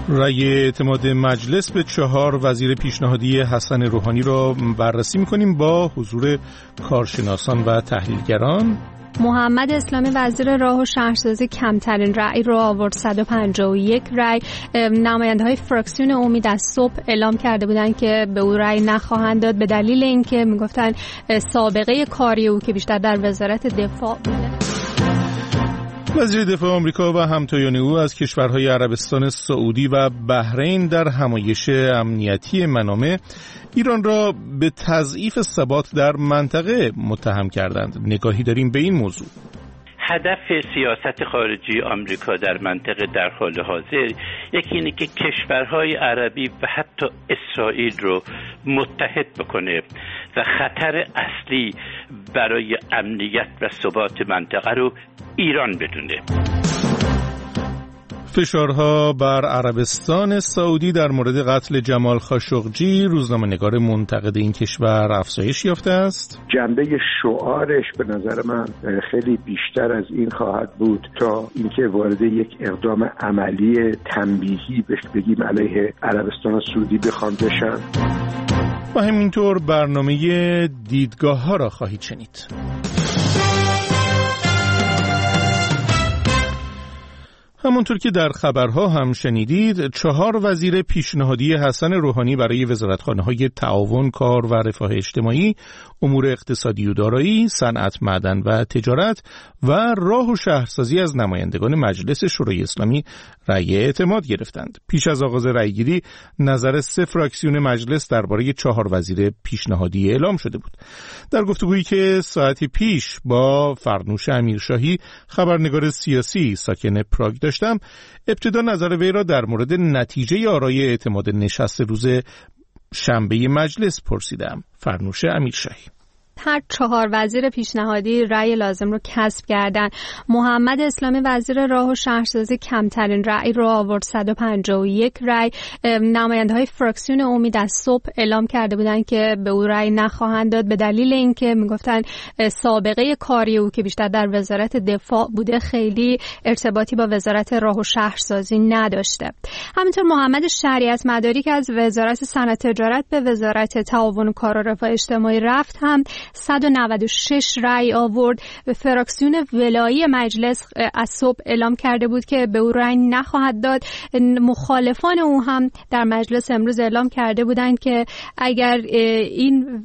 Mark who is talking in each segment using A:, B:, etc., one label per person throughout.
A: رأی اعتماد مجلس به 4 وزیر پیشنهادی حسن روحانی را بررسی می‌کنیم با حضور کارشناسان و تحلیلگران.
B: محمد اسلامی وزیر راه و شهرسازی کمترین رأی را آورد، 151 رأی. نماینده‌های فراکسیون امید از صبح اعلام کرده بودند که به او رأی نخواهند داد به دلیل اینکه میگفتن سابقه کاری او که بیشتر در وزارت دفاع بوده.
A: وزیر دفاع آمریکا و همتایان او از کشورهای عربستان سعودی و بحرین در همایش امنیتی منامه ایران را به تضعیف ثبات در منطقه متهم کردند. نگاهی داریم به این موضوع.
C: هدف سیاست خارجی آمریکا در منطقه در حال حاضر یکی اینه که کشورهای عربی و حتی اسرائیل رو متحد بکنه و خطر اصلی برای امنیت و ثبات منطقه رو ایران بدونه.
A: فشارها بر عربستان سعودی در مورد قتل جمال خاشقجی، روزنامه‌نگار منتقد این کشور، افزایش یافته است.
D: جنبه شعارش به نظر من خیلی بیشتر از این خواهد بود تا اینکه وارد یک اقدام عملی تنبیهی بگیم علیه عربستان سعودی بخوان بشن.
A: و همینطور برنامه دیدگاه ها را خواهید شنید. همونطور که در خبرها هم شنیدید، 4 وزیر پیشنهادی حسن روحانی برای وزارتخانه‌های تعاون، کار و رفاه اجتماعی، امور اقتصادی و دارایی، صنعت، معدن و تجارت و راه و شهرسازی از نمایندگان مجلس شورای اسلامی رأی اعتماد گرفتند. پیش از آغاز رأیگیری نظر 3 فراکسیون مجلس درباره 4 وزیر پیشنهادی اعلام شده بود. در گفتگویی که ساعتی پیش با فرنوش امیرشاهی، خبرنگار سیاسی ساکن پراگ داشتم، ابتدا نظر وی را در مورد نتیجه آرای اعتماد نشست روز شنبه مجلس پرسیدم. فرنوش امیرشاهی:
B: هر 4 وزیر پیشنهادی رأی لازم رو کسب کردن. محمد اسلامی وزیر راه و شهرسازی کمترین رأی رو آورد، 151 رأی. نماینده‌های فراکسیون امید از صبح اعلام کرده بودند که به او رأی نخواهند داد به دلیل اینکه میگفتن سابقه کاری او که بیشتر در وزارت دفاع بوده خیلی ارتباطی با وزارت راه و شهرسازی نداشته. همینطور محمد شریعت مداری که از وزارت صنعت تجارت به وزارت تعاون و کار و رفاه اجتماعی رفت هم 196 رأی آورد. فراکسیون ولایی مجلس از صبح اعلام کرده بود که به او رأی نخواهد داد. مخالفان او هم در مجلس امروز اعلام کرده بودند که اگر این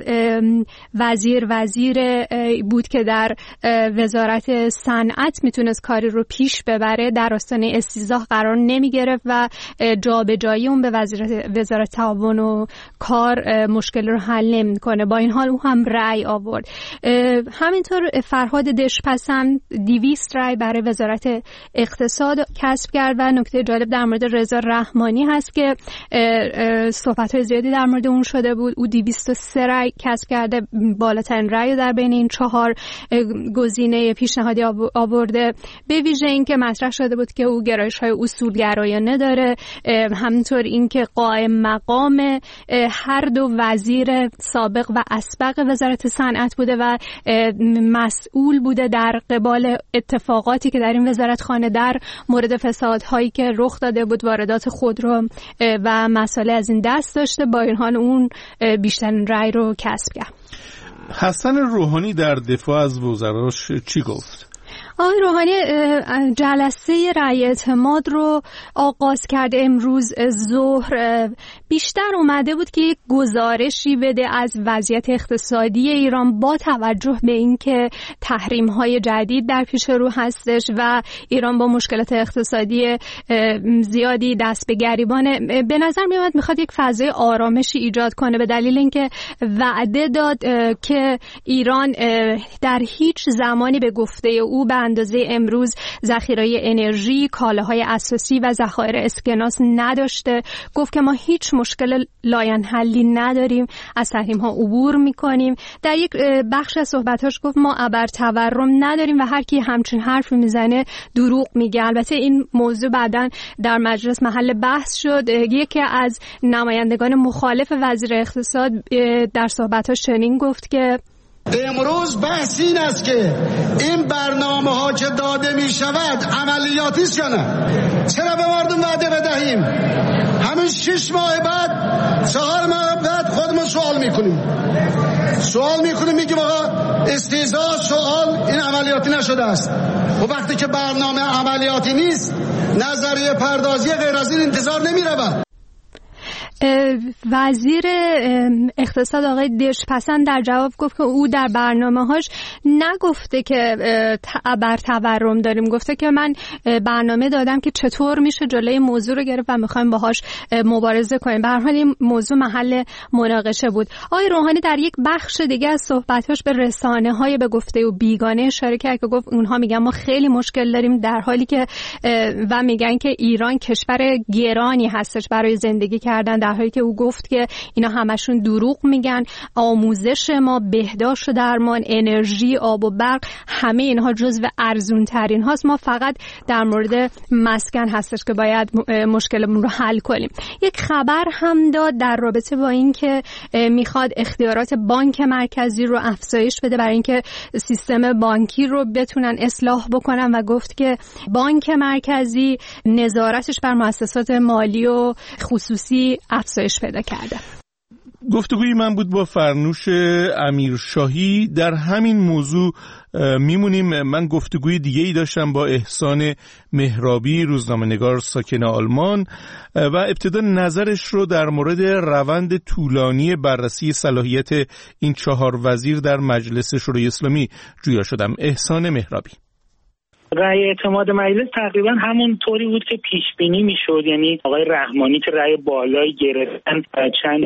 B: وزیر بود که در وزارت صنعت میتونست کاری رو پیش ببره، در آستانه استیضاح قرار نمی گرفت و جابجایی اون به وزارت تعاون و کار مشکل رو حل نمیکنه. با این حال او هم رأی آورد. همینطور فرهاد دشپسند 200 رأی برای وزارت اقتصاد کسب کرد و نکته جالب در مورد رضا رحمانی هست که صحبت‌های زیادی در مورد اون شده بود. او 203 رأی کسب کرده، بالاترین رأی در بین این 4 گزینه پیشنهادی آورده. به ویژه این که مطرح شده بود که او گرایش‌های اصولگرایانه داره، همینطور این که قائم مقام هر 2 وزیر سابق و اسبق وزارت صنعت بوده و مسئول بوده در قبال اتفاقاتی که در این وزارتخانه در مورد فسادهایی که رخ داده بود، واردات خودرو و مسائل از این دست داشته. با این حال اون بیشترین رأی رو کسب کرد.
A: حسن روحانی در دفاع از وزراش چی گفت؟
B: آقای روحانی جلسه رأی اعتماد رو آغاز کرده امروز ظهر. بیشتر اومده بود که یک گزارشی بده از وضعیت اقتصادی ایران با توجه به اینکه تحریم‌های جدید در پیش رو هستش و ایران با مشکلات اقتصادی زیادی دست به گریبانه. به نظر میاد میخواد یک فضای آرامشی ایجاد کنه به دلیل اینکه وعده داد که ایران در هیچ زمانی به گفته او به اندازه امروز ذخیره انرژی، کالاهای اساسی و ذخایر اسکناس نداشته. گفت که ما هیچ مشکل لاینحلی نداریم، از تحریم‌ها عبور می‌کنیم. در یک بخش از صحبتاش گفت ما ابر تورم نداریم و هر کی همچین حرفی میزنه دروغ میگه. البته این موضوع بعداً در مجلس محل بحث شد. یکی از نمایندگان مخالف وزیر اقتصاد در صحبتاش چنین گفت که
E: امروز بحث این است که این برنامه‌ها که که داده می شود عملیاتی است یا نه؟ چرا به مردم وعده بدهیم همین 6 ماه بعد 4 ماه بعد خودمون سوال میکنیم میگیم آقا استهزاء سوال این عملیاتی نشده است. و وقتی که برنامه عملیاتی نیست نظریه پردازی غیر از این انتظار نمی‌رود.
B: وزیر اقتصاد آقای دژپسند در جواب گفت که او در برنامه‌هاش نگفته که بر تورم داریم، گفته که من برنامه دادم که چطور میشه جلوی موضوع رو گرفت و میخوایم باهاش مبارزه کنیم. به هر حال این موضوع محل مناقشه بود. آقای روحانی در یک بخش دیگه از صحبتاش به رسانه‌های به گفته و بیگانه اشاره کرد که گفت اونها میگن ما خیلی مشکل داریم، در حالی که و میگن که ایران کشور گرانی هستش برای زندگی کردن، در حالی که او گفت که اینا همشون دروغ میگن. آموزش ما، بهداشت و درمان، انرژی، آب و برق، همه اینها جزو ارزون ترین هاست. ما فقط در مورد مسکن هستش که باید مشکلمون رو حل کنیم. یک خبر هم داد در رابطه با این که میخواد اختیارات بانک مرکزی رو افزایش بده برای اینکه سیستم بانکی رو بتونن اصلاح بکنن و گفت که بانک مرکزی نظارتش بر مؤسسات مالی و خصوصی افزایش پیدا کرده.
A: گفتگوی من بود با فرنوش امیرشاهی. در همین موضوع میمونیم. من گفتگوی دیگه‌ای داشتم با احسان مهرابی، روزنامه‌نگار ساکن آلمان، و ابتدا نظرش رو در مورد روند طولانی بررسی صلاحیت این 4 وزیر در مجلس شورای اسلامی جویا شدم. احسان مهرابی:
F: رأی اعتماد مجلس تقریبا همون طوری بود که پیش بینی میشد، یعنی آقای رحمانی که رأی بالایی گرفتن چند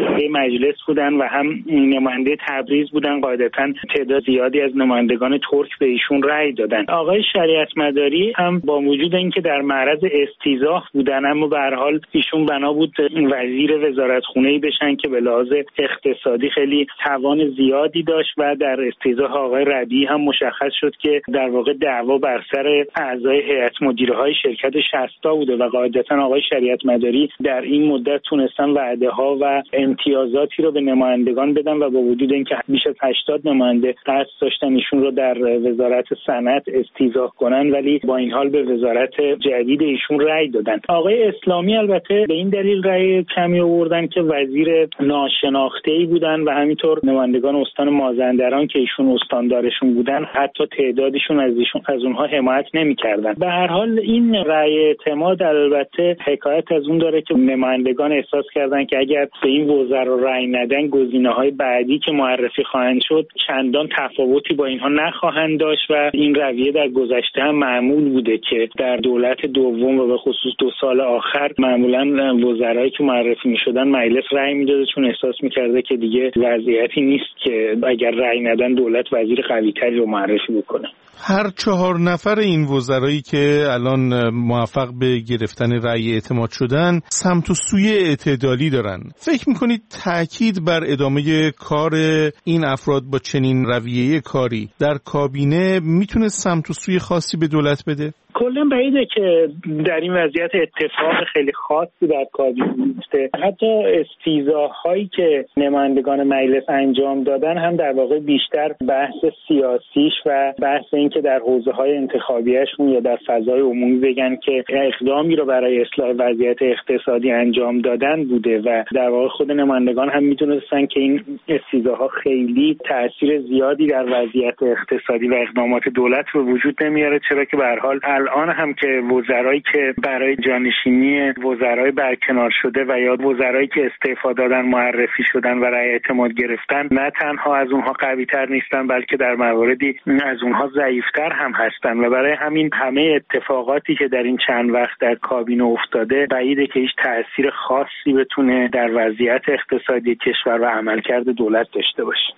F: مجلس بودن و هم نماینده تبریز بودن، قاعدتا تعداد زیادی از نمایندگان ترک به ایشون رأی دادن. آقای شریعت مداری هم با وجود اینکه در معرض استیضاح بودن، اما به هر حال ایشون بنا بود وزیر وزارتخونه‌ای بشن که به لحاظ اقتصادی خیلی توان زیادی داشت و در استیضاح آقای ربیعی هم مشخص شد که در واقع دعوا بر سر اعضای هیئت مدیره های شرکت شستا بوده و قاعدتا آقای شریعت مداری در این مدت تونستن وعده ها و امتیازاتی رو به نمایندگان بدن و با وجود اینکه بیش از 80 نماینده قصد داشتن ایشون رو در وزارت صنعت استیضاح کنن، ولی با این حال به وزارت جدید ایشون رأی دادن. آقای اسلامی البته به این دلیل رأی کمی آوردن که وزیر ناشناخته‌ای بودن و همینطور نمایندگان استان مازندران که ایشون استاندارشون بودن حتی تعدادشون از اونها حمایت نمی‌کردن. به هر حال این رأی اعتماد البته حکایت از اون داره که نمایندگان احساس کردن که اگر به این وزرا رأی ندن گزینه‌های بعدی که معرفی خواهند شد چندان تفاوتی با اینها نخواهند داشت و این رویه در گذشته هم معمول بوده که در دولت دوم و به خصوص 2 سال آخر معمولاً وزرایی که معرفی می‌شدن مجلس رأی میداده چون احساس می‌کرده که دیگه وضعیتی نیست که اگر رأی ندن دولت وزیر قوی‌تری رو معرفی بکنه.
A: هر 4 نفر این وزرایی که الان موفق به گرفتن رأی اعتماد شدن سمت و سوی اعتدالی دارن. فکر میکنید تأکید بر ادامه کار این افراد با چنین رویه کاری در کابینه میتونه سمت و سوی خاصی به دولت بده؟
F: کلا بعیده که در این وضعیت اتفاق خیلی خاصی در کابینه بیفته. حتی استیضاح‌هایی که نمایندگان مجلس انجام دادن هم در واقع بیشتر بحث سیاسیش و بحث این که در حوزه‌های انتخابیه‌شون یا در فضای عمومی بگن که اقدامی رو برای اصلاح وضعیت اقتصادی انجام دادن بوده و در واقع خود نمایندگان هم می‌دونستن که این استیضاح‌ها خیلی تأثیر زیادی در وضعیت اقتصادی و اقدامات دولت به وجود نمیاره، چرا که به هر حال الان هم که وزرایی که برای جانشینی وزرای برکنار شده و یا وزرایی که استعفا دادن معرفی شدن و رأی اعتماد گرفتن نه تنها از اونها قوی‌تر نیستن بلکه در مواردی از اونها ضعیف‌تر هم هستن و برای همین همه اتفاقاتی که در این چند وقت در کابینه افتاده بعیده که هیچ تأثیر خاصی بتونه در وضعیت اقتصادی کشور و عملکرد دولت داشته باشه.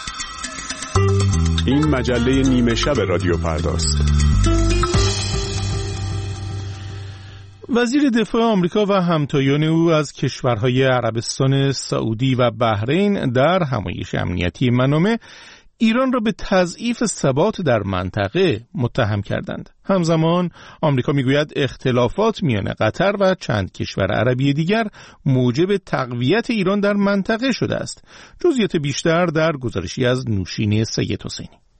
G: این مجله نیمه شب رادیو پرداست.
A: وزیر دفاع آمریکا و همتایان او از کشورهای عربستان سعودی و بحرین در همایش امنیتی منامه ایران را به تضعیف ثبات در منطقه متهم کردند. همزمان آمریکا میگوید اختلافات میان قطر و چند کشور عربی دیگر موجب تقویت ایران در منطقه شده است. جزئیات بیشتر در گزارشی از نوشین سید حسینی.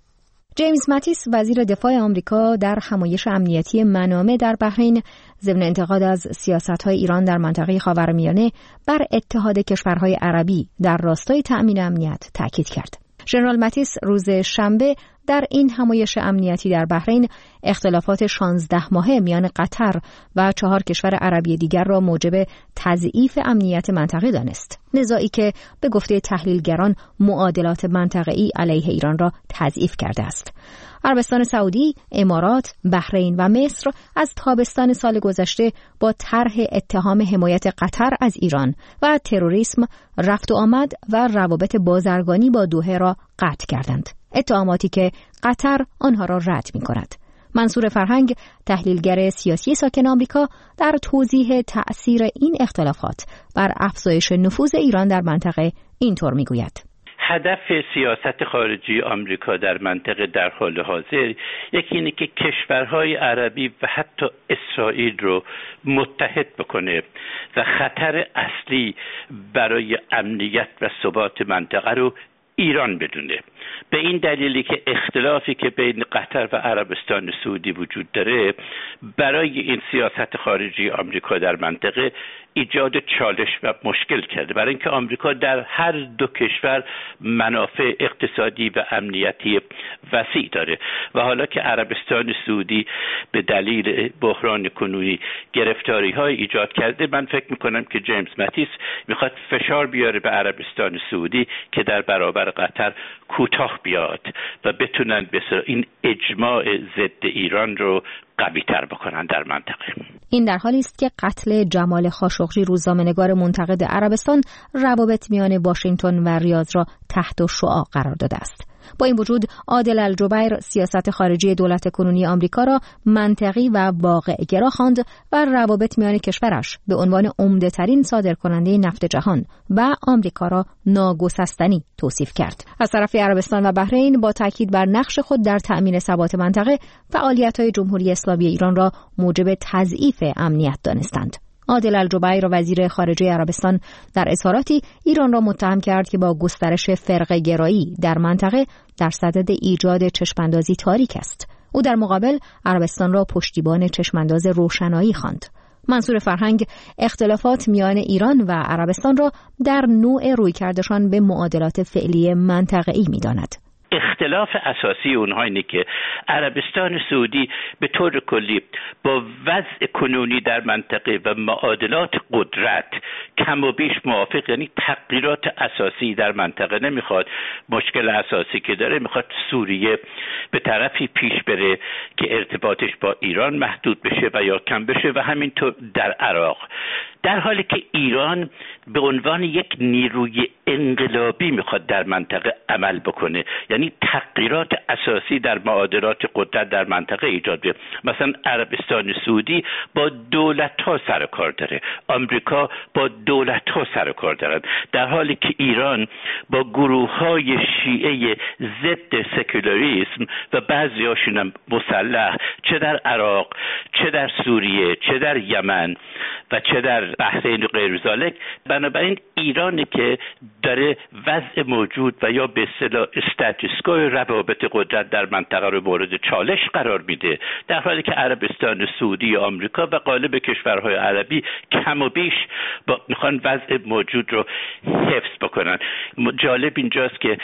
H: جیمز ماتیس وزیر دفاع آمریکا در همایش امنیتی منامه در بحرین ضمن انتقاد از سیاست‌های ایران در منطقه خاورمیانه بر اتحاد کشورهای عربی در راستای تأمین امنیت تاکید کرد. ژنرال ماتیس روز شنبه در این همایش امنیتی در بحرین اختلافات 16 ماهه میان قطر و 4 کشور عربی دیگر را موجب تضعیف امنیت منطقه دانست. نزاعی که به گفته تحلیلگران معادلات منطقه‌ای علیه ایران را تضعیف کرده است. عربستان سعودی، امارات، بحرین و مصر از تابستان سال گذشته با طرح اتهام حمایت قطر از ایران و تروریسم، رفت و آمد و روابط بازرگانی با دوحه را قطع کردند. اتهاماتی که قطر آنها را رد می‌کند. منصور فرهنگ، تحلیلگر سیاسی ساکن آمریکا، در توضیح تأثیر این اختلافات بر افزایش نفوذ ایران در منطقه اینطور می‌گوید:
C: هدف سیاست خارجی آمریکا در منطقه در حال حاضر یکی اینه که کشورهای عربی و حتی اسرائیل رو متحد بکنه و خطر اصلی برای امنیت و ثبات منطقه رو ایران بدونه. به این دلیلی که اختلافی که بین قطر و عربستان سعودی وجود داره برای این سیاست خارجی آمریکا در منطقه ایجاد چالش و مشکل کرده، برای اینکه آمریکا در هر دو کشور منافع اقتصادی و امنیتی وسیع داره و حالا که عربستان سعودی به دلیل بحران کنونی گرفتاری‌های ایجاد کرده، من فکر می‌کنم که جیمز ماتیس می‌خواد فشار بیاره به عربستان سعودی که در برابر قطر کوتاه بیاد و بتونن این اجماع ضد ایران رو قوی تر بکنن در منطقه.
H: این در حالی است که قتل جمال خاشقجی، روزنامه‌نگار منتقد عربستان، روابط میان واشنگتن و ریاض را تحت شعاع قرار داده است. با این وجود عادل الجبیر سیاست خارجی دولت کنونی آمریکا را منطقی و واقع‌گرا خواند و روابط میان کشورش به عنوان عمده‌ترین صادرکننده نفت جهان و آمریکا را ناگسستنی توصیف کرد. از طرف عربستان و بحرین با تاکید بر نقش خود در تأمین ثبات منطقه، فعالیت‌های جمهوری اسلامی ایران را موجب تضعیف امنیت دانستند. عادل الجبیر وزیر خارجه عربستان در اظهاراتی ایران را متهم کرد که با گسترش فرقه گرایی در منطقه در صدد ایجاد چشماندازی تاریک است. او در مقابل عربستان را پشتیبان چشمانداز روشنایی خواند. منصور فرهنگ اختلافات میان ایران و عربستان را در نوع رویکردشان به معادلات فعلی منطقه‌ای می‌داند.
C: اختلاف اساسی اونها اینه که عربستان سعودی به طور کلی با وضع کنونی در منطقه و معادلات قدرت کم و بیش موافق، یعنی تغییرات اساسی در منطقه نمیخواد. مشکل اساسی که داره میخواد سوریه به طرفی پیش بره که ارتباطش با ایران محدود بشه و یا کم بشه و همینطور در عراق، در حالی که ایران به عنوان یک نیروی انقلابی میخواد در منطقه عمل بکنه، یعنی تغییرات اساسی در معادلات قدرت در منطقه ایجاد بشه. مثلا عربستان سعودی با دولت‌ها سر کار داره، آمریکا با دولت‌ها سر کار دارن، در حالی که ایران با گروه‌های شیعه ضد سکولاریسم و بعضی‌هاشون هم مسلح، چه در عراق، چه در سوریه، چه در یمن و چه در بحرین و غیر ذالک. بنابراین ایرانی که داره وضع موجود و یا به اصطلاح استاتوسکو روابط قدرت در منطقه رو مورد چالش قرار میده، در حالی که عربستان سعودی و آمریکا و غالب کشورهای عربی کم و بیش میخوان وضع موجود رو حفظ بکنن. جالب اینجاست که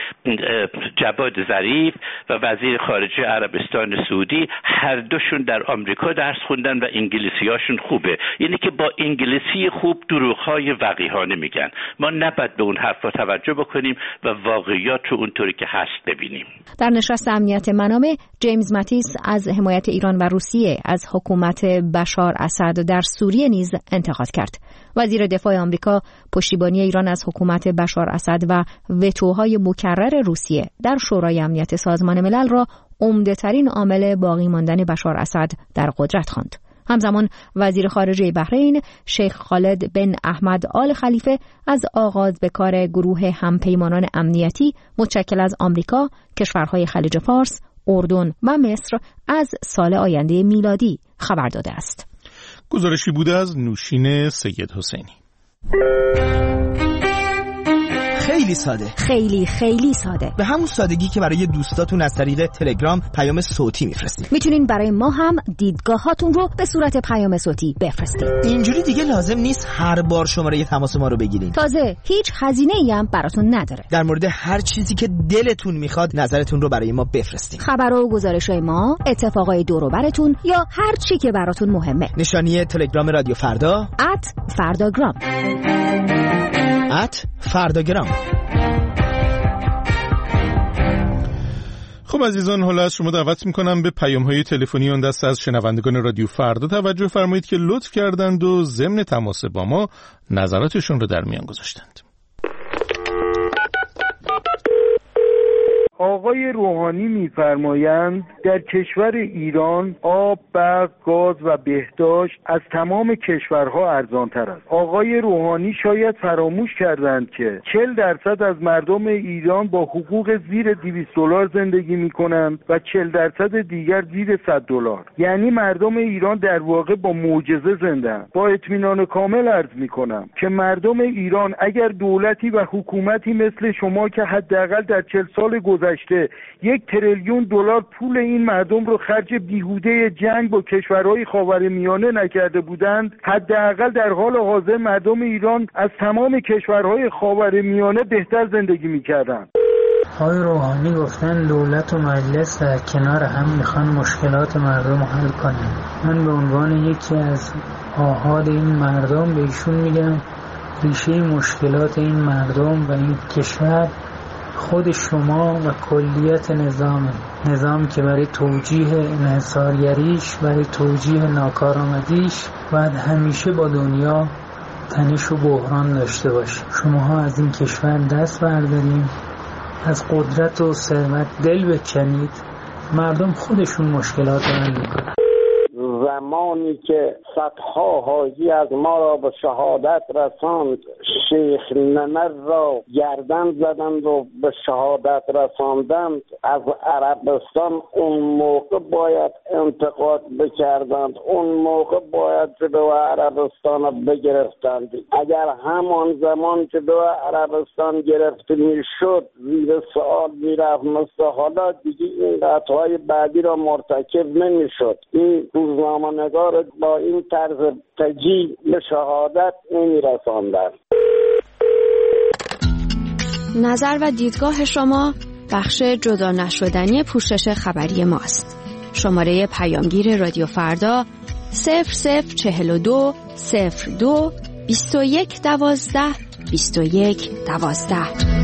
C: جواد ظریف و وزیر خارجه عربستان سعودی هر دوشون در آمریکا درس خوندن و انگلیسیاشون خوبه، یعنی که با انگلیسی خوب دروغ‌های وقیحانه میگن. ما نباید به اون حرفا توجه بکنیم و واقعیات رو اونطوری که هست ببینیم.
H: در نشست امنیت منامه، جیمز ماتیس از حمایت ایران و روسیه از حکومت بشار اسد در سوریه نیز انتقاد کرد. وزیر دفاع آمریکا پشتیبانی ایران از حکومت بشار اسد و وتوهای مکرر روسیه در شورای امنیت سازمان ملل را عمده‌ترین عامل باقی ماندن بشار اسد در قدرت خواند. همزمان وزیر خارجه بحرین شیخ خالد بن احمد آل خلیفه از آغاز به کار گروه همپیمانان امنیتی متشکل از آمریکا، کشورهای خلیج فارس، اردن و مصر از سال آینده میلادی خبر داده است.
A: گزارشی بوده از نوشین سید حسینی.
I: خیلی ساده،
H: خیلی خیلی ساده،
I: به همون سادگی که برای دوستاتون از طریق تلگرام پیام صوتی میفرستید.
H: میتونین برای ما هم دیدگاهاتون رو به صورت پیام صوتی بفرستید.
I: اینجوری دیگه لازم نیست هر بار شماره تماس ما رو بگیرین.
H: تازه هیچ هزینه‌ای هم براتون نداره.
I: در مورد هر چیزی که دلتون میخواد نظرتون رو برای ما بفرستین.
H: خبرها و گزارش‌های ما، اتفاقای دور و براتون یا هر چی که براتون مهمه.
I: نشانی تلگرام رادیو فردا
H: @فرداگرام.
I: @فرداگرام.
A: خب عزیزان، حالا از شما دعوت میکنم به پیام‌های تلفنی اون دست از شنوندگان رادیو فردا توجه فرمایید که لطف کردند و ضمن تماس با ما نظراتشون رو در میان گذاشتند.
J: آقای روحانی می‌فرمایند در کشور ایران آب، برق، گاز و بهداشت از تمام کشورها ارزان‌تر است. آقای روحانی شاید فراموش کردند که 40% از مردم ایران با حقوق زیر $200 زندگی می‌کنند و 40% دیگر زیر $100. یعنی مردم ایران در واقع با معجزه زنده‌اند. با اطمینان کامل عرض می‌کنم که مردم ایران اگر دولتی و حکومتی مثل شما که حداقل در 40 سال گذشته $1 تریلیون پول این مردم رو خرج بیهوده جنگ با کشورهای خاورمیانه نکرده بودند، حداقل در حال حاضر مردم ایران از تمام کشورهای خاورمیانه بهتر زندگی میکردند.
K: آقای روحانی گفتن دولت و مجلس در کنار هم میخوان مشکلات مردم رو حل کنن. من به عنوان یکی از آحاد این مردم به ایشون میگم ریشه مشکلات این مردم و این کشور خود شما و کلیت نظام که برای توجیه انحصارگریش، برای توجیه ناکارآمدیش باید همیشه با دنیا تنش و بحران داشته باشه. شماها از این کشور دست برداریم، از قدرت و ثروت دل بکنید، مردم خودشون مشکلات رو حل میکنن.
L: زمانی که صدها حاجی از ما را به شهادت رساند، شیخ نمر را گردن زدند و به شهادت رساندند، از عربستان اون موقع باید انتقاد بکردند، اون موقع باید جلو عربستان را بگرفتند. اگر همان زمان جلو عربستان گرفته میشد زیر سوال میرفت، مثل حالا دیگه این قطعهای بعدی را مرتکب نمیشد. این روزنامه‌نگار با این طرز تجیل به شهادت نمی‌رساندند.
B: نظر و دیدگاه شما بخش جدا نشدنی پوشش خبری ماست. شماره پیامگیر رادیو فردا 0042 02 21 12 21 12.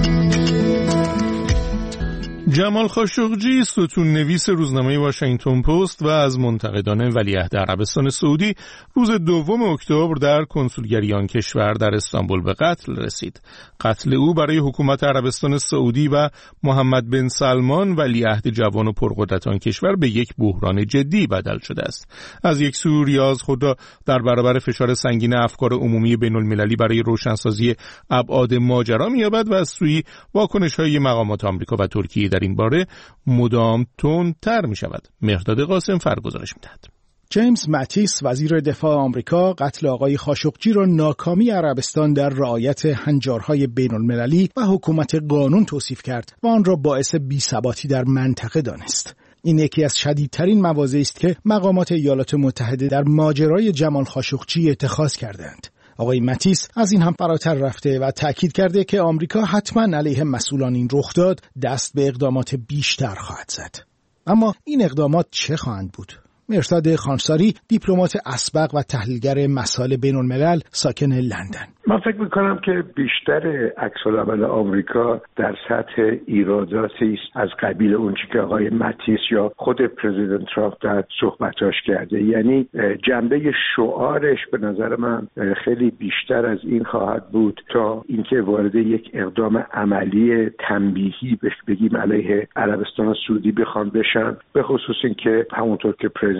A: جمال خاشقجی، ستون نویس روزنامه واشنگتن پست و از منتقدان ولیعهد عربستان سعودی، روز 2 اکتبر در کنسولگری آن کشور در استانبول به قتل رسید. قتل او برای حکومت عربستان سعودی و محمد بن سلمان ولیعهد جوان و پرقدرت آن کشور به یک بحران جدی بدل شده است. از یک سو ریاض خود را در برابر فشار سنگین افکار عمومی بین المللی برای روشنسازی ابعاد ماجرا می‌یابد و از سوی واکنش‌های مقامات آمریکا و ترکیه در این باره مدام تندتر می شود. مهرداد قاسم فرگزارش می دهد.
M: جیمز ماتیس، وزیر دفاع آمریکا، قتل آقای خاشقجی را ناکامی عربستان در رعایت هنجارهای بین المللی و حکومت قانون توصیف کرد و آن را باعث بی‌ثباتی در منطقه دانست. این یکی از شدیدترین مواضعی است که مقامات ایالات متحده در ماجرای جمال خاشقجی اتخاذ کردند. آقای ماتیس از این هم فراتر رفته و تأکید کرده که آمریکا حتما علیه مسئولان این رخداد دست به اقدامات بیشتر خواهد زد. اما این اقدامات چه خواهند بود؟ مرتضی خانساری، دیپلمات اسبق و تحلیلگر مسائل بین الملل ساکن لندن.
D: من فکر میکنم که بیشتر عکس‌العمل آمریکا در سطح ایراداتی است از قبیل اون چیزی که آقای ماتیس یا خود پرزیدنت ترامپ در صحبتاش کرده. یعنی جنبه شعارش به نظر من خیلی بیشتر از این خواهد بود تا اینکه وارد یک اقدام عملی تنبیهی بگیم علیه عربستان سعودی بخوان بشن، به خصوص اینکه همونطور که پرزیدنت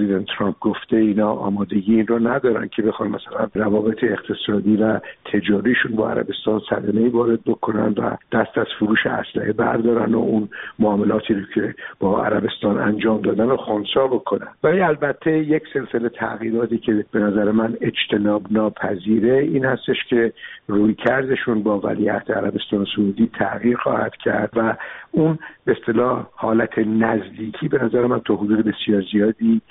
D: پرزیدنت ترامپ گفته اینا آمادگی این رو ندارن که بخوان مثلا روابط اقتصادی و تجاریشون با عربستان صدمه‌ای وارد بکنن و دست از فروش اسلحه بردارن و اون معاملاتی رو که با عربستان انجام دادن رو خنثی بکنن. ولی البته یک سلسله تغییراتی که به نظر من اجتناب ناپذیره این هستش که رویکردشون با ولیعهد عربستان سعودی تغییر خواهد کرد و اون به اصطلاح حالت نزدیکی به نظر من تا حدود بسیار زیادی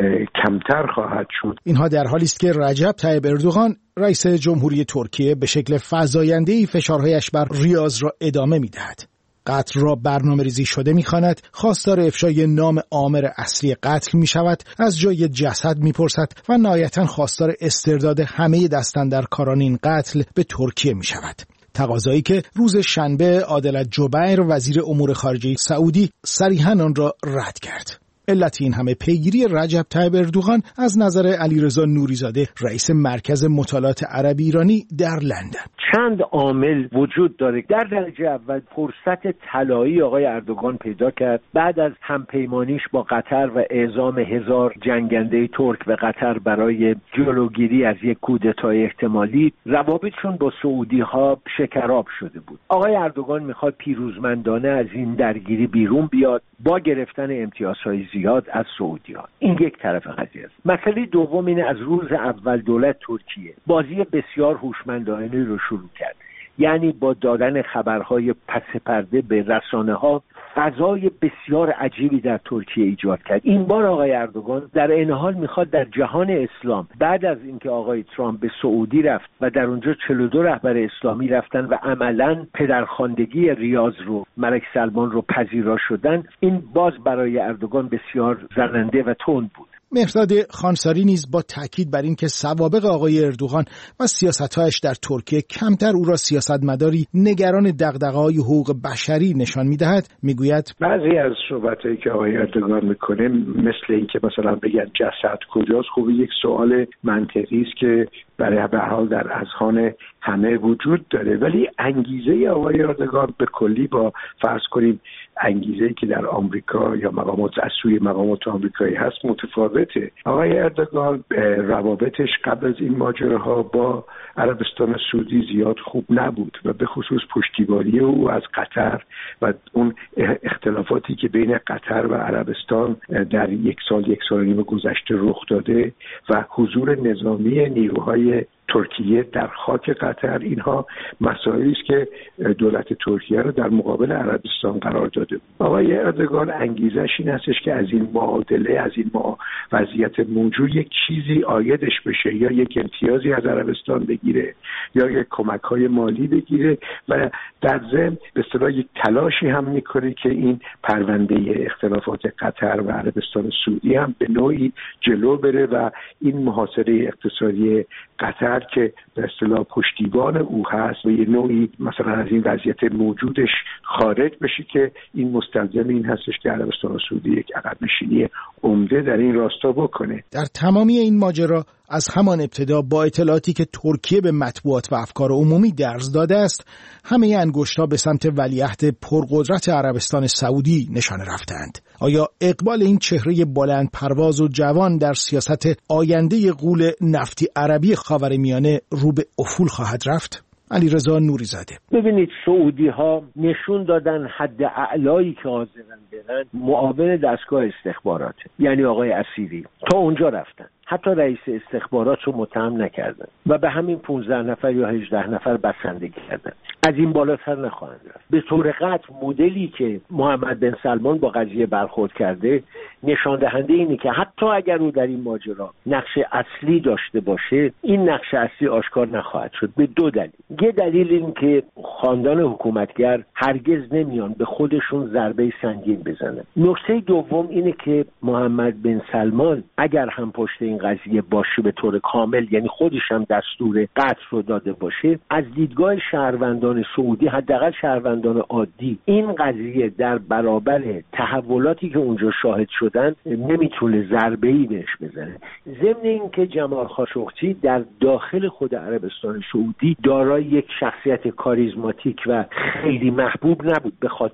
D: کمتر خواهد شد.
M: اینها در حالی است که رجب طیب اردوغان رئیس جمهوری ترکیه به شکل فزاینده‌ای فشارهایش بر ریاض را ادامه می‌دهد. قتل را برنامه‌ریزی شده می‌خواند، خواستار افشای نام عامر اصلی قتل می‌شود، از جای جسد می‌پرسد و نهایتاً خواستار استرداد همه دستاندرکاران این قتل به ترکیه می‌شود. تقاضایی که روز شنبه عادلت جبیر وزیر امور خارجه سعودی صریحاً آن را رد کرد. علت این همه پیگیری رجب طیب اردوغان از نظر علیرضا نوریزاده رئیس مرکز مطالعات عربی ایرانی در لندن.
N: چند عامل وجود داره. در درجه اول فرصت طلایی آقای اردوغان پیدا کرد بعد از همپیمانیش با قطر و اعزام 1000 جنگنده ترک به قطر برای جلوگیری از یک کودتای احتمالی. روابطشون با سعودی ها شکراب شده بود. آقای اردوغان میخواد پیروزمندانه از این درگیری بیرون بیاد با گرفتن امتیازهای زیاد از سعودی ها. این یک طرف قضیه است. مسئله دوم اینه از روز اول دولت ترکیه بازی بسیار هوشمندانه رو شروع کرد. یعنی با دادن خبرهای پس پرده به رسانه ها فضای بسیار عجیبی در ترکیه ایجاد کرد. این بار آقای اردوغان در این حال میخواد در جهان اسلام بعد از اینکه آقای ترامپ به سعودی رفت و در اونجا 42 رهبر اسلامی رفتن و عملاً پدرخواندگی ریاض رو ملک سلمان رو پذیرا شدن، این باز برای اردوغان بسیار زننده و تند بود.
M: مهرداد خانساری نیز با تاکید بر اینکه سوابق آقای اردوغان و سیاست‌هایش در ترکیه کمتر او را سیاستمداری نگران دغدغه‌های حقوق بشری نشان می‌دهد، میگوید
D: بعضی از صحبتایی که آقای اردوغان میکنه مثل اینکه مثلا بگن جسد کجاست، خب یک سوال منطقی است که برای به حال در اذهان همه وجود داره، ولی انگیزه آقای اردوغان به کلی با فرض کنیم انگیزه‌ای که در آمریکا یا مقامات از سوی مقامات آمریکایی هست متفاوته. آقای اردوغان روابطش قبل از این ماجراها با عربستان سعودی زیاد خوب نبود و به خصوص پشتیبانی او از قطر و اون اختلافاتی که بین قطر و عربستان در یک سال و نیم گذشته رخ داده و حضور نظامی نیروهای ترکیه در خاک قطر، اینها مسائلی است که دولت ترکیه رو در مقابل عربستان قرار داده. آقای اردوغان انگیزش این هستش که از این معادله، از این وضعیت موجود یک چیزی عایدش بشه، یا یک امتیازی از عربستان بگیره یا یک کمک‌های مالی بگیره و در ضمن به اصطلاح یک تلاشی هم میکنه که این پرونده اختلافات قطر و عربستان سعودی هم به نوعی جلو بره و این محاصره اقتصادی قطر که به اصطلاح پشتیبان او هست و یه نوعی مثلا از این وضعیت موجودش خارج بشه که این مستلزم این هستش که عربستان سعودی یک عقب نشینی عمده در این راستا بکنه.
M: در تمامی این ماجرا از همان ابتدا با اطلاعاتی که ترکیه به مطبوعات و افکار عمومی درز داده است، همه انگشت‌ها به سمت ولیعهد پرقدرت عربستان سعودی نشانه رفتند. آیا اقبال این چهره بلند پرواز و جوان در سیاست آینده غول نفتی عربی خاورمیانه رو به افول خواهد رفت؟ علیرضا نوریزاده:
N: ببینید، سعودی ها نشون دادن حد اعلایی که حاضرن برن معاون دستگاه استخبارات، یعنی آقای اسیری، تا اونجا رفتن. حتی رئیس استخبارات رو متهم نکردن و به همین 15 نفر یا 18 نفر بسندگی کردن. از این بالاتر نخواهند رفت. به طور قطع مدلی که محمد بن سلمان با قضیه برخورد کرده نشان دهنده اینه که حتی اگر او در این ماجرا نقش اصلی داشته باشه، این نقش اصلی آشکار نخواهد شد به دو دلیل. یه دلیل این که خاندان حکومتگر هرگز نمیان به خودشون ضربه سنگین بزنن. نکته دوم اینه که محمد بن سلمان اگر هم پشت این قضیه باشه به طور کامل، یعنی خودش هم دستور قتل رو داده باشه، از دیدگاه شهروندان سعودی، حداقل شهروندان عادی، این قضیه در برابر تحولاتی که اونجا شاهد شدن نمیتونه ضربه‌ای بهش بزنه. ضمن اینکه جمال خاشقچی در داخل خود عربستان سعودی دارای یک شخصیت کاریزماتیک و خیلی محبوب نبود، به خاطر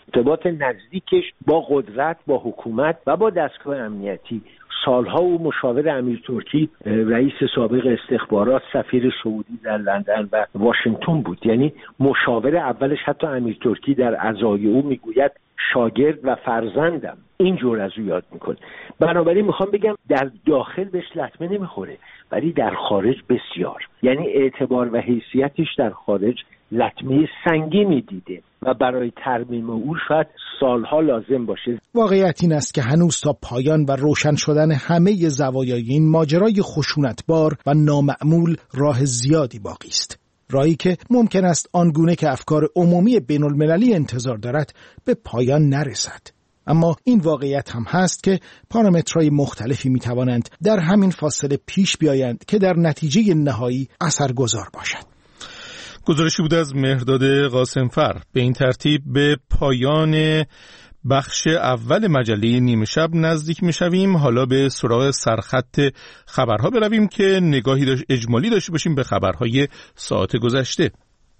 N: ارتباط نزدیکش با قدرت، با حکومت و با دستگاه امنیتی سالها او مشاور امیر ترکی، رئیس سابق استخبارات، سفیر سعودی در لندن و واشنگتن بود. یعنی مشاور اولش حتی امیر ترکی در عزای او میگوید شاگرد و فرزندم، اینجور از او یاد میکنه. بنابراین میخوام بگم در داخل بهش لطمه نمیخوره، ولی در خارج بسیار. یعنی اعتبار و حیثیتش در خارج لطمه سنگینی دیده و برای ترمیم او شاید سالها لازم باشه.
M: واقعیت این است که هنوز تا پایان و روشن شدن همه زوایای این ماجرای خشونتبار و نامعمول راه زیادی باقی است. راهی که ممکن است آنگونه که افکار عمومی بین المللی انتظار دارد به پایان نرسد. اما این واقعیت هم هست که پارامترهای مختلفی می توانند در همین فاصله پیش بیایند که در نتیجه نهایی اثرگذار باشد.
A: گزارشی بود از مهرداد قاسمفر. به این ترتیب به پایان بخش اول مجله نیمه شب نزدیک میشویم. حالا به سراغ سرخط خبرها برویم که نگاهی اجمالی داشته باشیم به خبرهای ساعت گذشته.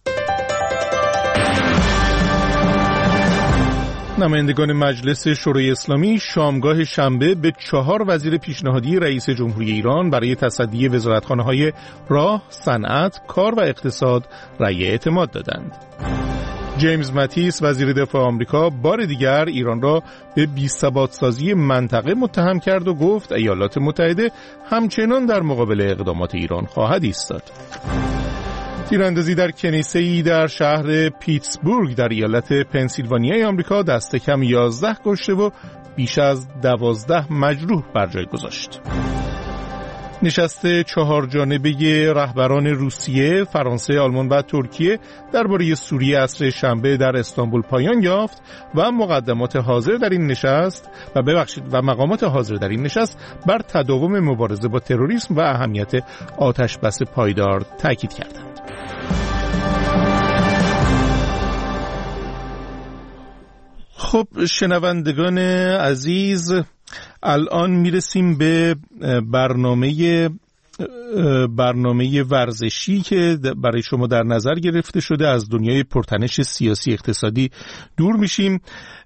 A: نمایندگان مجلس شورای اسلامی شامگاه شنبه به 4 وزیر پیشنهادی رئیس جمهوری ایران برای تصدی وزارتخانه‌های راه، صنعت، کار و اقتصاد رأی اعتماد دادند. جیمز ماتیس وزیر دفاع آمریکا بار دیگر ایران را به بی‌ثبات‌سازی منطقه متهم کرد و گفت ایالات متحده همچنان در مقابل اقدامات ایران خواهد ایستاد. تیراندازی در کنیسه‌ای در شهر پیتسبورگ در ایالت پنسیلوانیای آمریکا دست کم 11 کشته و بیش از 12 مجروح بر جای گذاشت. نشست 4 جانبه رهبران روسیه، فرانسه، آلمان و ترکیه درباره سوریه عصر شنبه در استانبول پایان یافت و مقامات حاضر در این نشست بر تداوم مبارزه با تروریسم و اهمیت آتشبس پایدار تاکید کردند. خب شنوندگان عزیز، الان میرسیم به برنامه ورزشی که برای شما در نظر گرفته شده. از دنیای پرتنش سیاسی اقتصادی دور میشیم.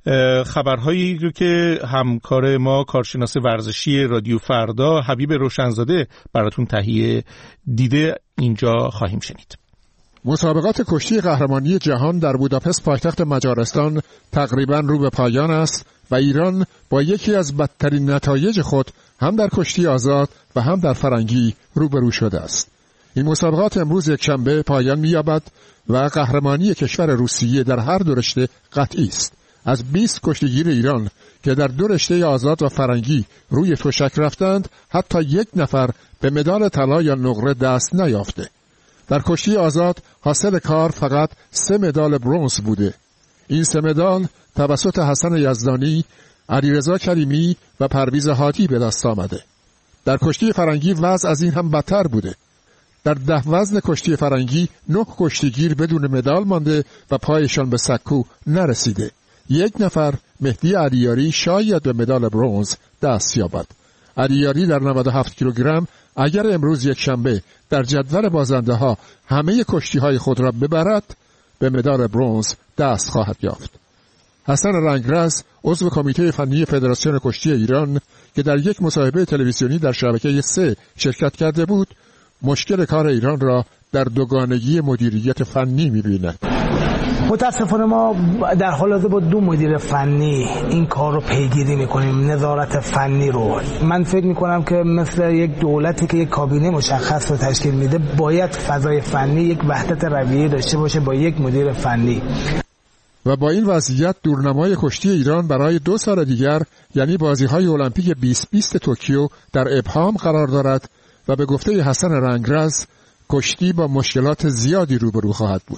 A: خبرهایی رو که همکار ما کارشناس ورزشی رادیو فردا حبیب روشنزاده براتون تهیه دیده اینجا خواهیم شنید.
O: مسابقات کشتی قهرمانی جهان در بوداپست پایتخت مجارستان تقریباً رو به پایان است و ایران با یکی از بدترین نتایج خود هم در کشتی آزاد و هم در فرنگی روبرو شده است. این مسابقات امروز یکشنبه پایان می‌یابد و قهرمانی کشور روسیه در هر دو رشته قطعی است. از 20 کشتیگیر ایران که در 2 رشته آزاد و فرنگی روی تشک رفتند، حتی 1 نفر به مدال طلا یا نقره دست نیافته. در کشتی آزاد حاصل کار فقط 3 مدال برنز بوده. این 3 مدال توسط حسن یزدانی، علیرضا کریمی و پرویز هادی به دست آمده. در کشتی فرنگی وضع از این هم بدتر بوده. در 10 وزن کشتی فرنگی 9 کشتیگیر بدون مدال مانده و پایشان به سکو نرسیده. 1 نفر، مهدی علیاری، شاید به مدال برنز دست یابد. علیاری در 97 کیلوگرم اگر امروز یکشنبه در جدول بازنده ها همه کشتی های خود را ببرد، به مدال برنز دست خواهد یافت. حسن رنگرز عضو کمیته فنی فدراسیون کشتی ایران که در یک مصاحبه تلویزیونی در شبکه 3 شرکت کرده بود، مشکل کار ایران را در دوگانگی مدیریت فنی می‌بیند.
P: متاسفانه ما در حال حاضر با 2 مدیر فنی این کار رو پیگیری میکنیم، نظارت فنی رو. من فکر میکنم که مثل یک دولتی که یک کابینه مشخص رو تشکیل میده، باید فضای فنی یک وحدت رویه داشته باشه با یک مدیر فنی.
O: و با این وضعیت دورنمای کشتی ایران برای 2 سال دیگر، یعنی بازی‌های المپیک 2020 توکیو، در ابهام قرار دارد و به گفته حسن رنگرز کشتی با مشکلات زیادی روبرو خواهد بود.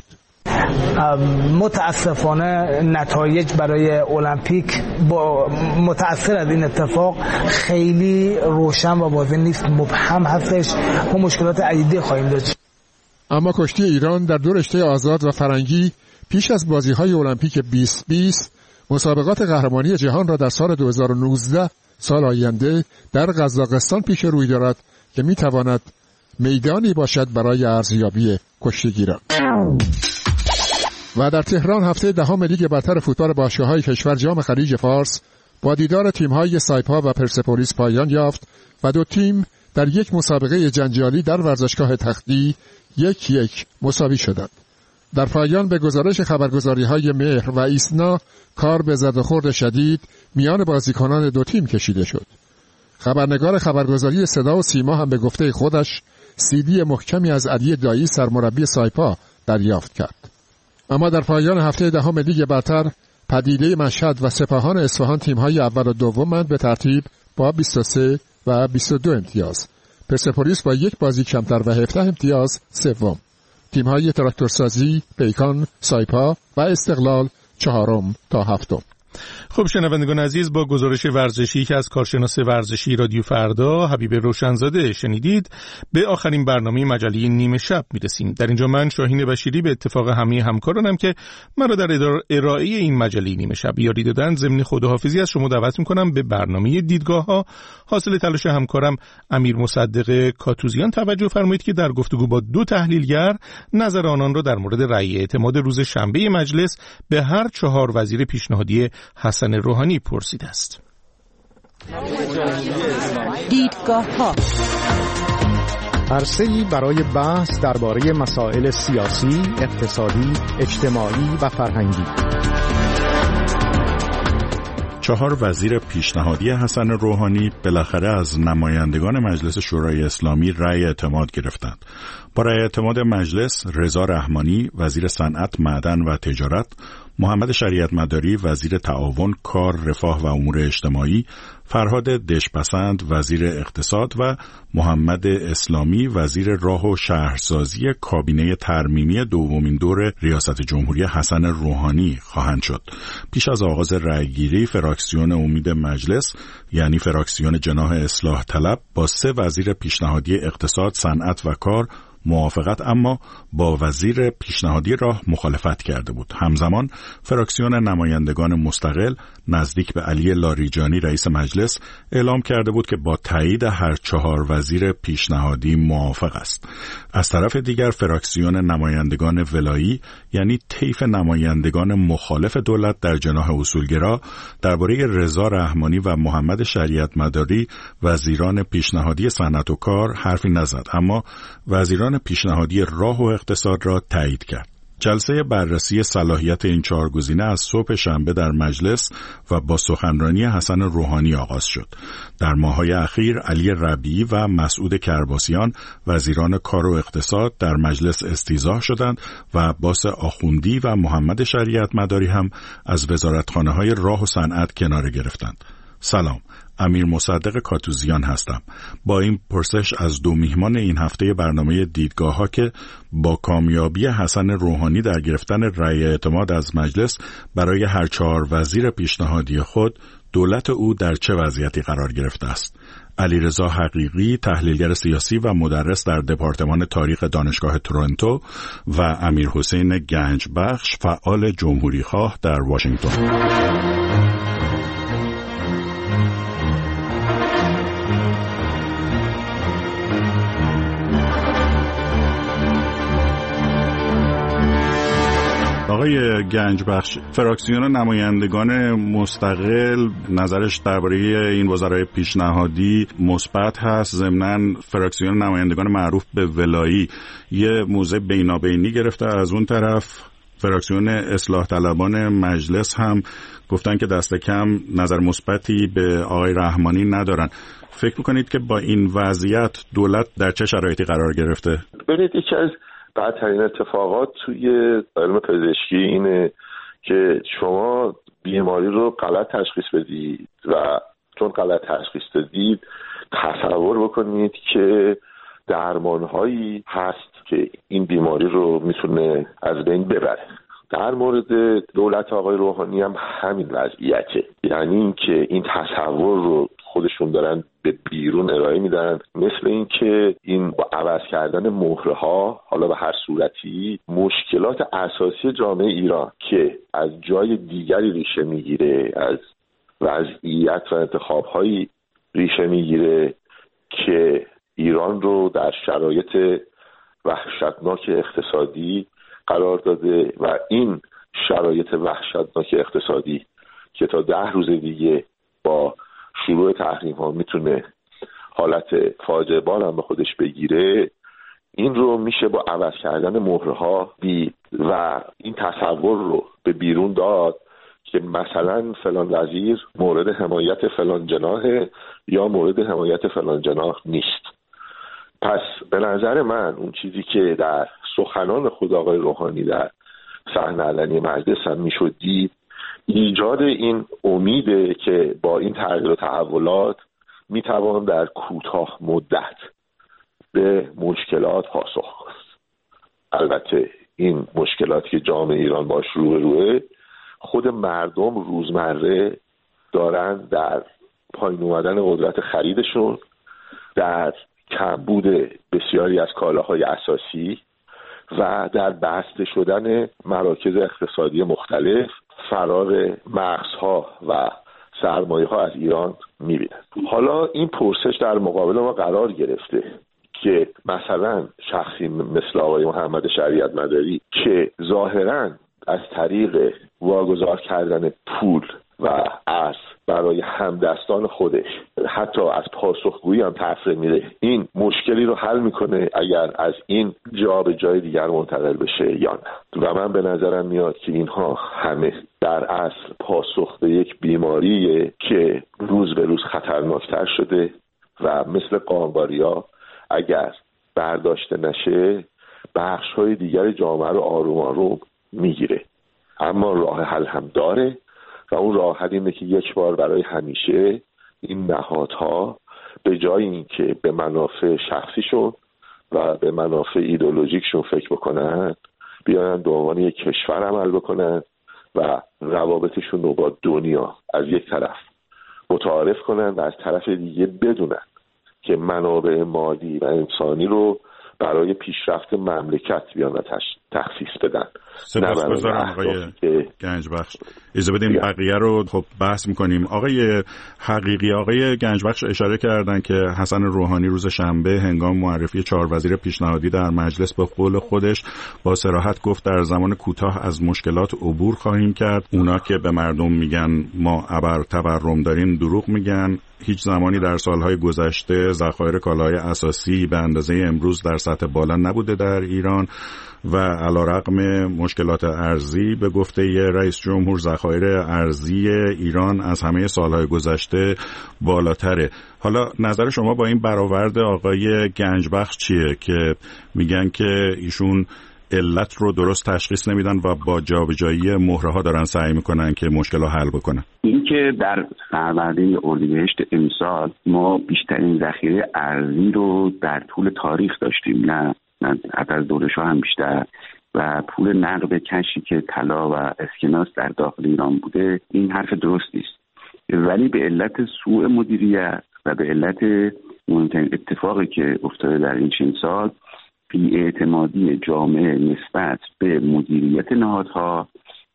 P: متاسفانه نتایج برای المپیک با متأثر از این اتفاق خیلی روشن و واضح نیست، مبهم هستش. ما مشکلات عدیدی خواهیم داشت.
O: اما کشتی ایران در 2 رشته آزاد و فرنگی پیش از بازی‌های المپیک 2020 مسابقات قهرمانی جهان را در سال 2019 سال آینده در قزاقستان پیش روی دارد که می‌تواند میدانی باشد برای ارزیابی کشتیگیران. و در تهران هفته دهم لیگ برتر فوتبال باشگاه‌های کشور جام خلیج فارس با دیدار تیم‌های سایپا و پرسپولیس پایان یافت و دو تیم در یک مسابقه جنجالی در ورزشگاه تختی 1-1 مساوی شدند. در پایان به گزارش خبرگزاری‌های مهر و ایسنا کار به زد و خورد شدید میان بازیکنان دو تیم کشیده شد. خبرنگار خبرگزاری صدا و سیما هم به گفته خودش CD محکمی از علی دایی سرمربی سایپا دریافت کرد. اما در پایان هفته دهم لیگ برتر پدیده مشهد و سپاهان اصفهان تیم‌های اول و دومند به ترتیب با 23 و 22 امتیاز. پرسپولیس با یک بازی کمتر و 17 امتیاز سوم. تیم‌های تراکتورسازی، پیکان، سایپا و استقلال چهارم تا هفتم.
A: خب شنوندگان عزیز، با گزارش ورزشی که از کارشناس ورزشی رادیو فردا حبیب روشنزاده شنیدید به آخرین برنامه مجله نیمه شب میرسیم. در اینجا من شاهین بشیری به اتفاق همه همکارانم که مرا در ارائه این مجله نیمه شب یاری دادن ضمن خداحافظی از شما دعوت میکنم به برنامه دیدگاه‌ها حاصل تلاش همکارم امیر مصدق کاتوزیان توجه فرمایید که در گفتگو با دو تحلیلگر نظر آنان را در مورد رأی اعتماد روز شنبه مجلس به هر 4 وزیر پیشنهادی حسن روحانی پرسیده است.
Q: دیدگاه‌ها عرصه‌ای برای بحث درباره مسائل سیاسی، اقتصادی، اجتماعی و فرهنگی.
R: 4 وزیر پیشنهادی حسن روحانی بالاخره از نمایندگان مجلس شورای اسلامی رأی اعتماد گرفتند. با رأی اعتماد مجلس، رضا رحمانی وزیر صنعت، معدن و تجارت، محمد شریعت مداری وزیر تعاون، کار، رفاه و امور اجتماعی، فرهاد دشپسند وزیر اقتصاد و محمد اسلامی وزیر راه و شهرسازی کابینه ترمیمی دومین دور ریاست جمهوری حسن روحانی خواهند شد. پیش از آغاز رأیگیری فراکسیون امید مجلس یعنی فراکسیون جناح اصلاح طلب با 3 وزیر پیشنهادی اقتصاد، صنعت و کار موافقت اما با وزیر پیشنهادی راه مخالفت کرده بود. همزمان فراکسیون نمایندگان مستقل نزدیک به علی لاریجانی رئیس مجلس اعلام کرده بود که با تایید هر 4 وزیر پیشنهادی موافق است. از طرف دیگر فراکسیون نمایندگان ولایی یعنی طیف نمایندگان مخالف دولت در جناح اصولگرا درباره رضا رحمانی و محمد شریعت مداری وزیران پیشنهادی صنعت و کار حرفی نزد، اما وزیران پیشنهادی راه و اقتصاد را تایید کرد. جلسه بررسی صلاحیت این 4 گزینه از صبح شنبه در مجلس و با سخنرانی حسن روحانی آغاز شد. در ماه‌های اخیر علی ربیعی و مسعود کرباسیان وزیران کار و اقتصاد در مجلس استیضاح شدند و عباس آخوندی و محمد شریعت مداری هم از وزارتخانه‌های راه و صنعت کناره گرفتند. سلام، امیر مصدق کاتوزیان هستم. با این پرسش از 2 میهمان این هفته برنامه دیدگاه‌ها که با کامیابی حسن روحانی در گرفتن رأی اعتماد از مجلس برای هر 4 وزیر پیشنهادی خود دولت او در چه وضعیتی قرار گرفته است. علیرضا حقیقی تحلیلگر سیاسی و مدرس در دپارتمان تاریخ دانشگاه تورنتو و امیر حسین گنجبخش فعال جمهوری‌خواه در واشنگتن. آقای گنجبخش، فراکسیون نمایندگان مستقل نظرش درباره این وزرای پیشنهادی مثبت هست. ضمناً فراکسیون نمایندگان معروف به ولایی یه موضع بینابینی گرفته. از اون طرف فراکسیون اصلاح طلبان مجلس هم گفتن که دست کم نظر مثبتی به آقای رحمانی ندارن. فکر میکنید که با این وضعیت دولت در چه شرایطی قرار گرفته؟
S: ببینید، یکی از بدترین اتفاقات توی علم پزشکی اینه که شما بیماری رو غلط تشخیص بدید و چون غلط تشخیص دادید تصور بکنید که درمانهایی هست که این بیماری رو میتونه از بین ببره. در مورد دولت آقای روحانی هم همین وضعیته، یعنی اینکه این تصور رو خودشون دارن به بیرون ارائه میدن، مثل این که این با عوض کردن مهرها حالا به هر صورتی مشکلات اساسی جامعه ایران که از جای دیگری ریشه میگیره، از وضعیت و انتخاب‌هایی ریشه میگیره که ایران رو در شرایط وحشتناک اقتصادی قرار داده و این شرایط وحشتناک اقتصادی که تا 10 روز دیگه با شروع تحریم ها میتونه حالت فاجعه بار هم به خودش بگیره، این رو میشه با عوض کردن مهره ها دید و این تصور رو به بیرون داد که مثلا فلان وزیر مورد حمایت فلان جناح یا مورد حمایت فلان جناح نیست. پس به نظر من اون چیزی که در سخنان خود آقای روحانی در صحنه علنی مجلس هم میشد دید، ایجاد این امیده که با این تغییر و تحولات میتوان در کوتاه مدت به مشکلات پاسخ داد. البته این مشکلاتی که جامعه ایران باش روبروه، خود مردم روزمره دارن در پایین اومدن قدرت خریدشون، در کمبود بسیاری از کالاهای اساسی و در بسته شدن مراکز اقتصادی مختلف، فرار مغزها و سرمایه ها از ایران میبینن. حالا این پرسش در مقابل ما قرار گرفته که مثلا شخصی مثل آقای محمد شریعت مداری که ظاهراً از طریق واگذار کردن پول و ارز برای همدستان خودش حتی از پاسخگویی هم تفره میره، این مشکلی رو حل میکنه اگر از این جا به جای دیگر منتقل بشه یا نه. و من به نظرم میاد که اینها همه در اصل پاسخ به یک بیماریه که روز به روز خطرناکتر شده و مثل قانقاریا اگر برداشته نشه بخش‌های دیگر جامعه رو آروم آروم میگیره. اما راه حل هم داره و اون راه حل اینه که یک بار برای همیشه این نهادها به جای اینکه به منافع شخصیشون و به منافع ایدئولوژیکشون فکر بکنن، بیاین به عنوان یک کشور عمل بکنن و روابطشون رو با دنیا از یک طرف متعارف کنن و از طرف دیگه بدونن که منابع مالی و انسانی رو برای پیشرفت مملکت بیان و تخصیص بدن.
R: سپاسگزارم آقای گنجبخش. اجازه بدیم بقیه رو خب بحث میکنیم. آقای حقیقی، آقای گنجبخش اشاره کردن که حسن روحانی روز شنبه هنگام معرفی 4 وزیر پیشنهادی در مجلس به قول خودش با صراحت گفت در زمان کوتاه از مشکلات عبور خواهیم کرد. اونا که به مردم میگن ما ابر تورم داریم دروغ میگن. هیچ زمانی در سالهای گذشته ذخایر کالاهای اساسی به اندازه امروز در سطح بالا نبوده در ایران و علیرغم مشکلات ارزی به گفته رئیس جمهور ذخایر ارزی ایران از همه سالهای گذشته بالاتره. حالا نظر شما با این برآورد آقای گنجبخش چیه که میگن که ایشون علت رو درست تشخیص نمیدن و با جابجایی مهره‌ها دارن سعی میکنن که مشکل رو حل بکنن؟
T: این که در فروردین اردیبهشت امسال ما بیشترین ذخیره ارزی رو در طول تاریخ داشتیم، نه از دوره شاه هم بیشتر، و پول نقد کشی که طلا و اسکناس در داخل ایران بوده، این حرف درستی است. ولی به علت سوء مدیریت و به علت مهمترین اتفاقی که افتاده در این چند سال، بی‌اعتمادی جامعه نسبت به مدیریت نهادها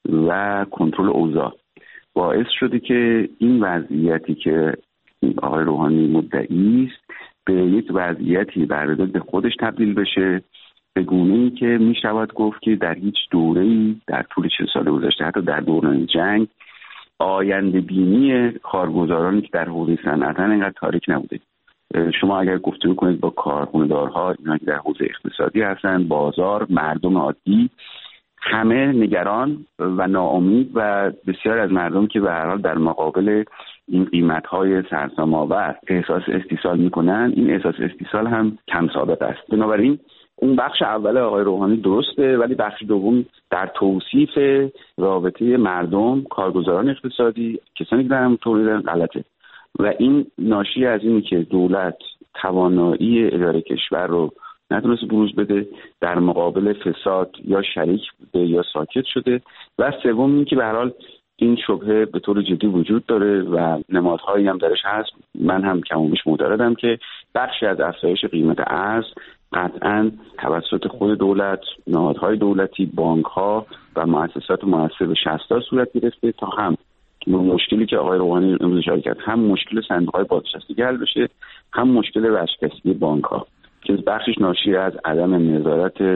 T: و کنترل اوضاع باعث شده که این وضعیتی که آقای روحانی مدعی است به یک وضعیتی بر ضد خودش تبدیل بشه، به گونه‌ای که می شود گفت که در هیچ دوره‌ای در طول 40 سال گذشته، حتی در دوران جنگ، آینده بینی کارگزارانی که در حوزه صنعتن اینقدر تاریک نبوده. شما اگر گفتگو کنید با کارخانه‌دارها، اینا که در حوزه اقتصادی هستن، بازار، مردم عادی، همه نگران و ناامید و بسیار از مردم که به هر حال در مقابل این قیمت‌های سرسام‌آور احساس استیصال می‌کنن، این احساس استیصال هم کم سابقه است. بنابراین اون بخش اول آقای روحانی درسته، ولی بخش دوم در توصیف رابطه مردم، کارگزاران اقتصادی، کسانی که در تولیدن غلطه و این ناشی از اینی که دولت توانایی اداره کشور رو نتونست بروز بده، در مقابل فساد یا شریک بوده یا ساکت شده، و سوم این که به هر حال این شبهه به طور جدی وجود داره و نمادهایی هم درش هست. من هم کمابیش معتقدم که بخشی از افزایش قیمت ارز قطعاً توسط خود دولت، نهادهای دولتی، بانک‌ها و مؤسسات مؤثر به 60 صورت گرفته تا هم مشکلی که آقای روحانی امروز اشاره کرد، هم مشکل صندوق‌های بازنشستگی حل بشه، هم مشکل ورشکستگی بانک‌ها که بخشش ناشی از عدم نظارت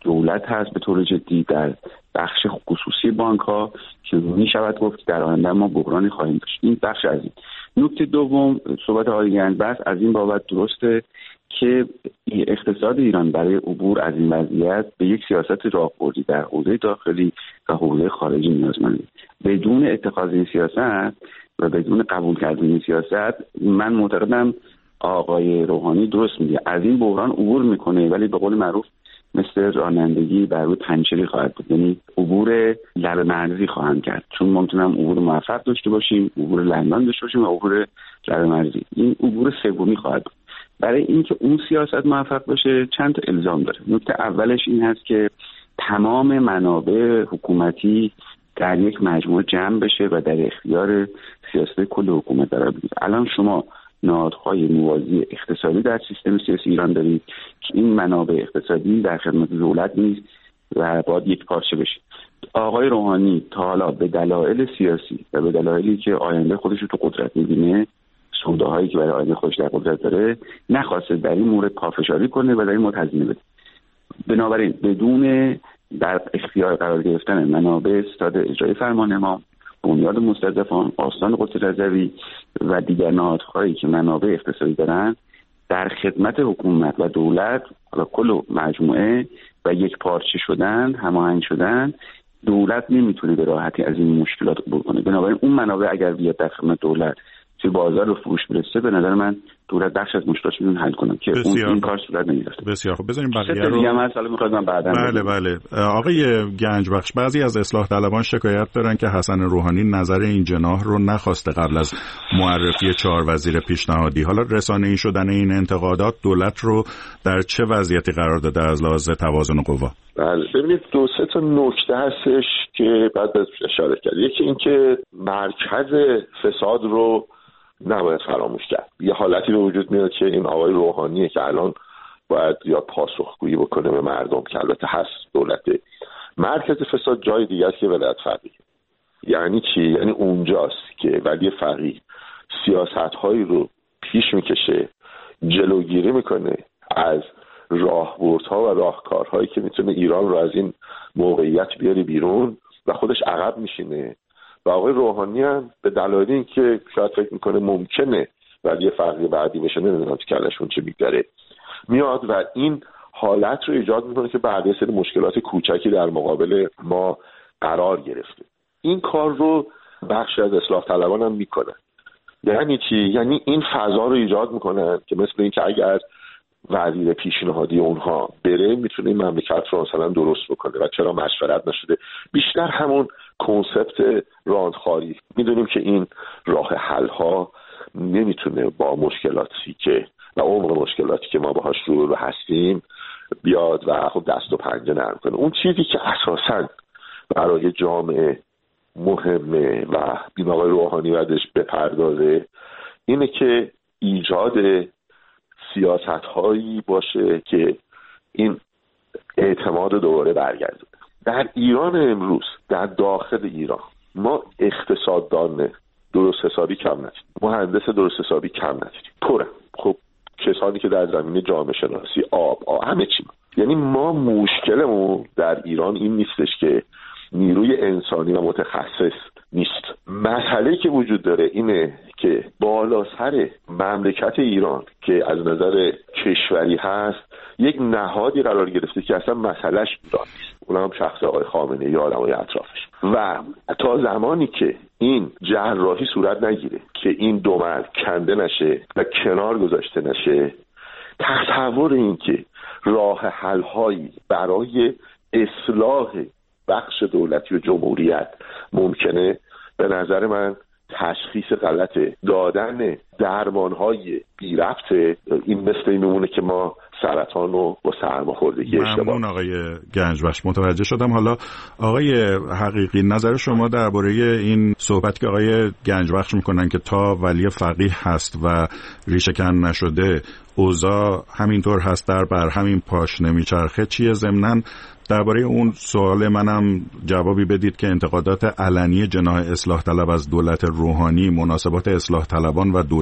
T: دولت هست به طور جدی در بخش خصوصی بانک ها که می شود گفت در آینده ما بحرانی خواهیم داشت. این بخش از این. نکته دوم، صحبت آقای گنجبخش از این بابت درسته که اقتصاد ایران برای عبور از این وضعیت به یک سیاست راهبردی در حوزه داخلی و حوزه خارجی نیازمنده. بدون اتخاذ این سیاست و بدون قبول کردن این سیاست، من معتقدم آقای روحانی درست میگه، از این بحران عبور میکنه ولی به قول معروف مثل رانندگی بر روی پنچری خواهد بود، یعنی عبور لب مرزی خواهند کرد، چون ممکنه عبور موفق داشته باشیم، عبور لندن داشته باشیم و عبور لب مرزی. این عبور سومی خواهد بود. برای اینکه اون سیاست موفق بشه چند تا الزام داره. نکته اولش این هست که تمام منابع حکومتی در یک مجموعه جمع بشه و در اختیار سیاست کل حکومت قرار بگیره. الان شما نهادهای موازی اقتصادی در سیستم سیاسی ایران دارید که این منابع اقتصادی در خدمت دولت نیست و باید یک پارچه بشه. آقای روحانی تا حالا به دلایل سیاسی و به دلایلی که آینده خودش رو تو قدرت می‌بینه، سوداهایی که برای آینده خودش در قدرت داره، نخواسته در این مورد پافشاری کنه و در این مورد هزینه بده. بنابراین بدون در اختیار قرار گرفتن منابع ستاد اجرایی فرمان امام، بنیاد مستضعفان، آستان قدس رضوی و دیگر نهادهایی که منابع اقتصادی دارن در خدمت حکومت و دولت و کل مجموعه و یک پارچه شدن، هماهنگ شدن، دولت نمیتونه به راحتی از این مشکلات عبور کنه. بنابراین اون منابع اگر بیاد در خدمت دولت توی بازار رو فروش برسه، به نظر من دولت بخش از مشکلاتش رو حل کنه که این کار صورت نمیگرفته.
R: بسیار خوب. بذاریم بقیه رو بله. آقای گنجبخش، بعضی از اصلاح طلبان شکایت دارن که حسن روحانی نظر این جناح رو نخواسته قبل از معرفی 4 وزیر پیشنهادی. حالا رسانه‌ای شدن این انتقادات دولت رو در چه وضعیتی قرار داده از لحاظ توازن قوا؟
S: بله، ببینید 2-3 تا نکته هستش که بعد اشاره کرد. یکی این که مرکز فساد رو نباید فراموش کرد. یه حالتی به وجود میاد که این آقای روحانیه که الان باید یا پاسخگویی بکنه به مردم که البته هست دولت. مرکز فساد جای دیگه است که ولایت فقیه. یعنی چی؟ یعنی اونجاست که ولی فقیه سیاست‌هایی رو پیش میکشه، جلوگیری میکنه از راهبردها و راهکارهایی که میتونه ایران رو از این موقعیت بیاره بیرون و خودش عقب میشینه. و آقای روحانی هم به دلایل اینکه شاید فکر میکنه ممکنه ولی فقیه بعدی بشه، نمیدونم تو کلشون چه میگذره، میاد و این حالت رو ایجاد میکنه که بعد یه سری مشکلات کوچکی در مقابل ما قرار گرفته. این کار رو بخشی از اصلاح طلبان هم میکنن. یعنی چی؟ یعنی این فضا رو ایجاد میکنن که مثل این که اگر وزیر پیشنهادی اونها بره میتونه این مملکت رو مثلا درست بکنه و چرا مشورت نشده. بیشتر همون کنسپت راندخاری. میدونیم که این راه حل ها نمیتونه با مشکلاتی که و عمق مشکلاتی که ما باهاش روبرو هستیم بیاد و خب دست و پنجه نرم کنه. اون چیزی که اساساً برای جامعه مهمه و این آقای روحانی بعدش بپردازه اینه که ایجاد سیاست هایی باشه که این اعتماد دوباره برگردونه. در ایران امروز، در داخل ایران، ما اقتصاددان درست حسابی کم نداریم، مهندس درست حسابی کم نداریم، پره. خب کسانی که در زمینه جامعه شناسی، آب همه چی. یعنی ما مشکلمون در ایران این نیستش که نیروی انسانی و متخصص نیست. مسئله که وجود داره اینه که بالا سر مملکت ایران که از نظر کشوری هست یک نهادی قرار گرفته که اصلا مسئلهش ایران نیست، اونم شخص آقای خامنه‌ای یا آدمای اطرافش. و تا زمانی که این جراحی صورت نگیره که این دو مرد کنده نشه و کنار گذاشته نشه، تصور این که راه حل‌هایی برای اصلاح بخش دولتی و جمهوریت ممکنه، به نظر من تشخیص غلطه. دادن درمانهای بی ربطه. این مثل این میمونه که ما سرطان رو با سرماخوردگی اشتباه.
R: ممنون آقای گنجبخش، متوجه شدم. حالا آقای حقیقی، نظر شما درباره این صحبت که آقای گنجبخش میکنن که تا ولی فقیه هست و ریشه کن نشده اوضاع همینطور هست، در بر همین پاش نمیچرخه چیه؟ ضمناً درباره اون سوال منم جوابی بدید که انتقادات علنی جناح اصلاح طلب از دولت روحانی، مناسبات اصلاح طلبان و دولت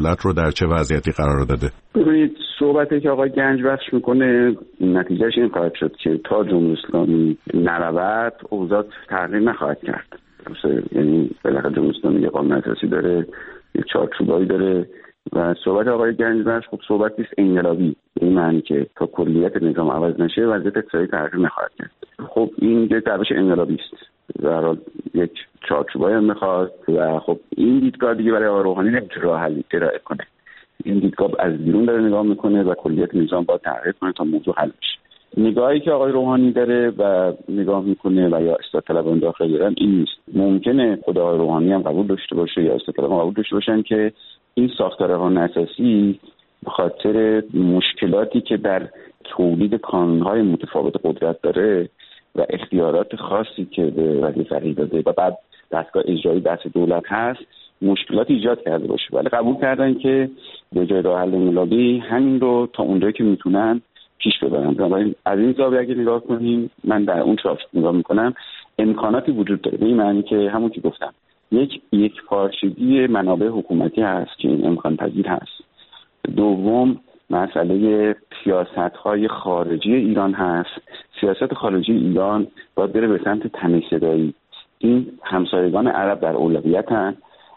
R: دولت رو در چه وضعیتی قرار داده؟
T: ببینید صحبتی که آقای گنجبخش میکنه نتیجهش این خواهد شد که تا جمهوری اسلامی نرود اوضاع تغییر نخواهد کرد. یعنی بالاخره جمهوری اسلامی یه قانون اساسی داره، یه چارچوبایی داره و صحبت آقای گنجبخش خب صحبتی است انقلابی، این معنی که تا کلیت نظام عوض نشه وضعیت اقتصادی تغییر نخواهد کرد. خب این یک روش انقلابی است، در حال یک چارچوبایی هم میخواد و خب این دیدگاه دیگه برای آقای روحانی نمیتونه راه حل ارائه کنه. این دیدگاه از بیرون داره نگاه میکنه و کلیت نظام باید تغییر کنه تا موضوع حل بشه. نگاهی که آقای روحانی داره و نگاه میکنه و یا اصلاح طلبان داخل دارن این نیست. ممکنه خود آقای روحانی هم قبول داشته باشه یا اصلاح طلبان قبول داشته باشن که این ساختار قانون اساسی به خاطر مشکلاتی که در تولید کانون‌های متفاوت قدرت داره و اختیارات خاصی که به ولی فقیه داده و بعد دستگاه اجرایی دست دولت هست مشکلات ایجاد کرده باشه، ولی قبول کردن که به جای راه حل انقلابی همین رو تا اونجایی که میتونن پیش ببرن. بنابراین از این زاویه اگه نگاه کنیم، من در اون چارچوب نگاه میکنم، امکاناتی وجود داره، به این معنی که همون که گفتم یک پارچگی منابع حکومتی هست که این امکان پذیر هست. دوم مسئله سیاست‌های خارجی ایران هست. سیاست خارجی ایران باید بره به سمت تمیزداری. این همسایگان عرب در اولویتن.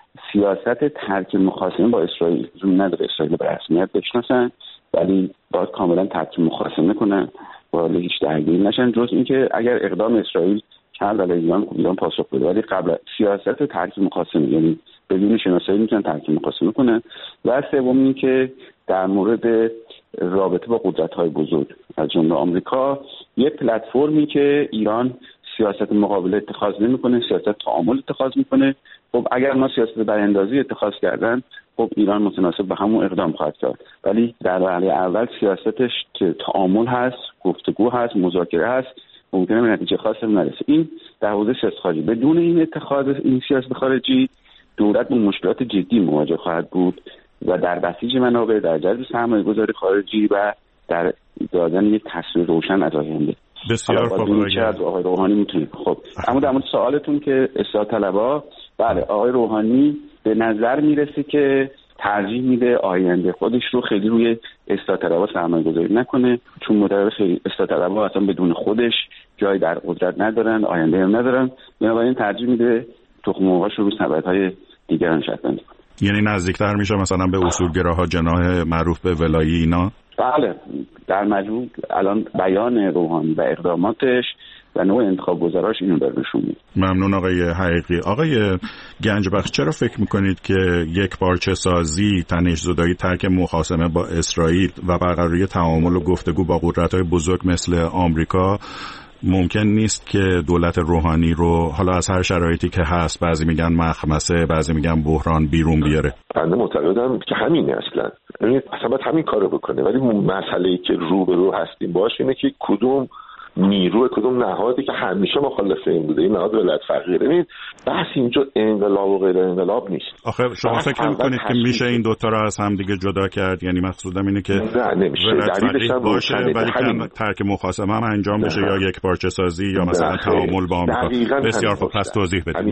T: سیاست ترک مخاصمه با اسرائیل زون نداره، اسرائیل به رسمیت بشناسن ولی باید کاملا ترک مخاصمه کنن و هیچ درگیری نشن، جز اینکه اگر اقدام اسرائیل کرد علیه ایران خب ایران پاسخ بده، ولی قبل سیاست ترک مخاصمه، یعنی بدون شناسایی میتونن ترک مخاصمه کنن. و سوم این که در مورد رابطه با قدرت‌های بزرگ از جمله آمریکا، یک پلتفرمی که ایران سیاست مقابله اتخاذ نمی‌کنه، سیاست تعامل اتخاذ می‌کنه. خب اگر ما سیاست براندازی اتخاذ کردن، خب ایران متناسب به همون اقدام خواهد کرد، ولی در مرحله اول سیاستش که تعامل هست، گفتگو هست، مذاکره هست، ممکنه به نتیجه خاصی نرسه. این در حوزه سیاست خارجی. بدون این اتخاذ این سیاست خارجی دولت با مشکلات جدی مواجه خواهد بود و در بسیج منابع، در جذب سرمایه‌گذاری خارجی و در دادن یک تصویر روشن از آینده.
R: بسیار خوب
T: آقای روحانی میتونه. خب اما در مورد سوالتون که اصلاح طلبها، بله آقای روحانی به نظر میرسه که ترجیح میده آینده خودش رو خیلی روی اصلاح طلبها سرمایه‌گذاری نکنه، چون معتقد خیلی اصلاح طلبها اصلا بدون خودش جای در قدرت ندارن، آینده هم ندارن، بنابراین ترجیح میده تخم مرغاش رو سبدهای دیگران شکل بندی کنه.
R: یعنی نزدیکتر میشه مثلا به اصولگراها، جناح معروف به ولایی اینا.
T: بله در مجموع الان بیان روحانی و اقداماتش و نوع انتخاب گذاراش اینو داره نشون میده.
R: ممنون آقای حقیقی. آقای گنجبخش چرا فکر میکنید که یک پارچه سازی، تنش‌زدایی، ترک مخاصمه با اسرائیل و برقراری تعامل و گفتگو با قدرت‌های بزرگ مثل آمریکا ممکن نیست که دولت روحانی رو حالا از هر شرایطی که هست، بعضی میگن مخمسه، بعضی میگن بحران، بیرون بیاره؟
S: بنده معتقدم که همینه اصلا باید همین کارو بکنه، ولی مسئله‌ای که رو به رو هستیم باش اینه که کدوم نیرو، کدوم نهادی که همیشه مخالف این بوده، این نهاد ولایت فقیه. ببینید بحث اینجا انقلاب و غیر انقلاب نیست.
R: آخه شما فکر می‌کنید که میشه این دوتا رو از هم دیگه جدا کرد؟ یعنی مقصودم اینه که
S: نه نمیشه، دلیلش هم
R: باشه ولی ترک مخاصمه هم انجام بشه یا یک پارچه سازی یا مثلا تعامل با آمریکا. بسیار خوب، پس توضیح بدید.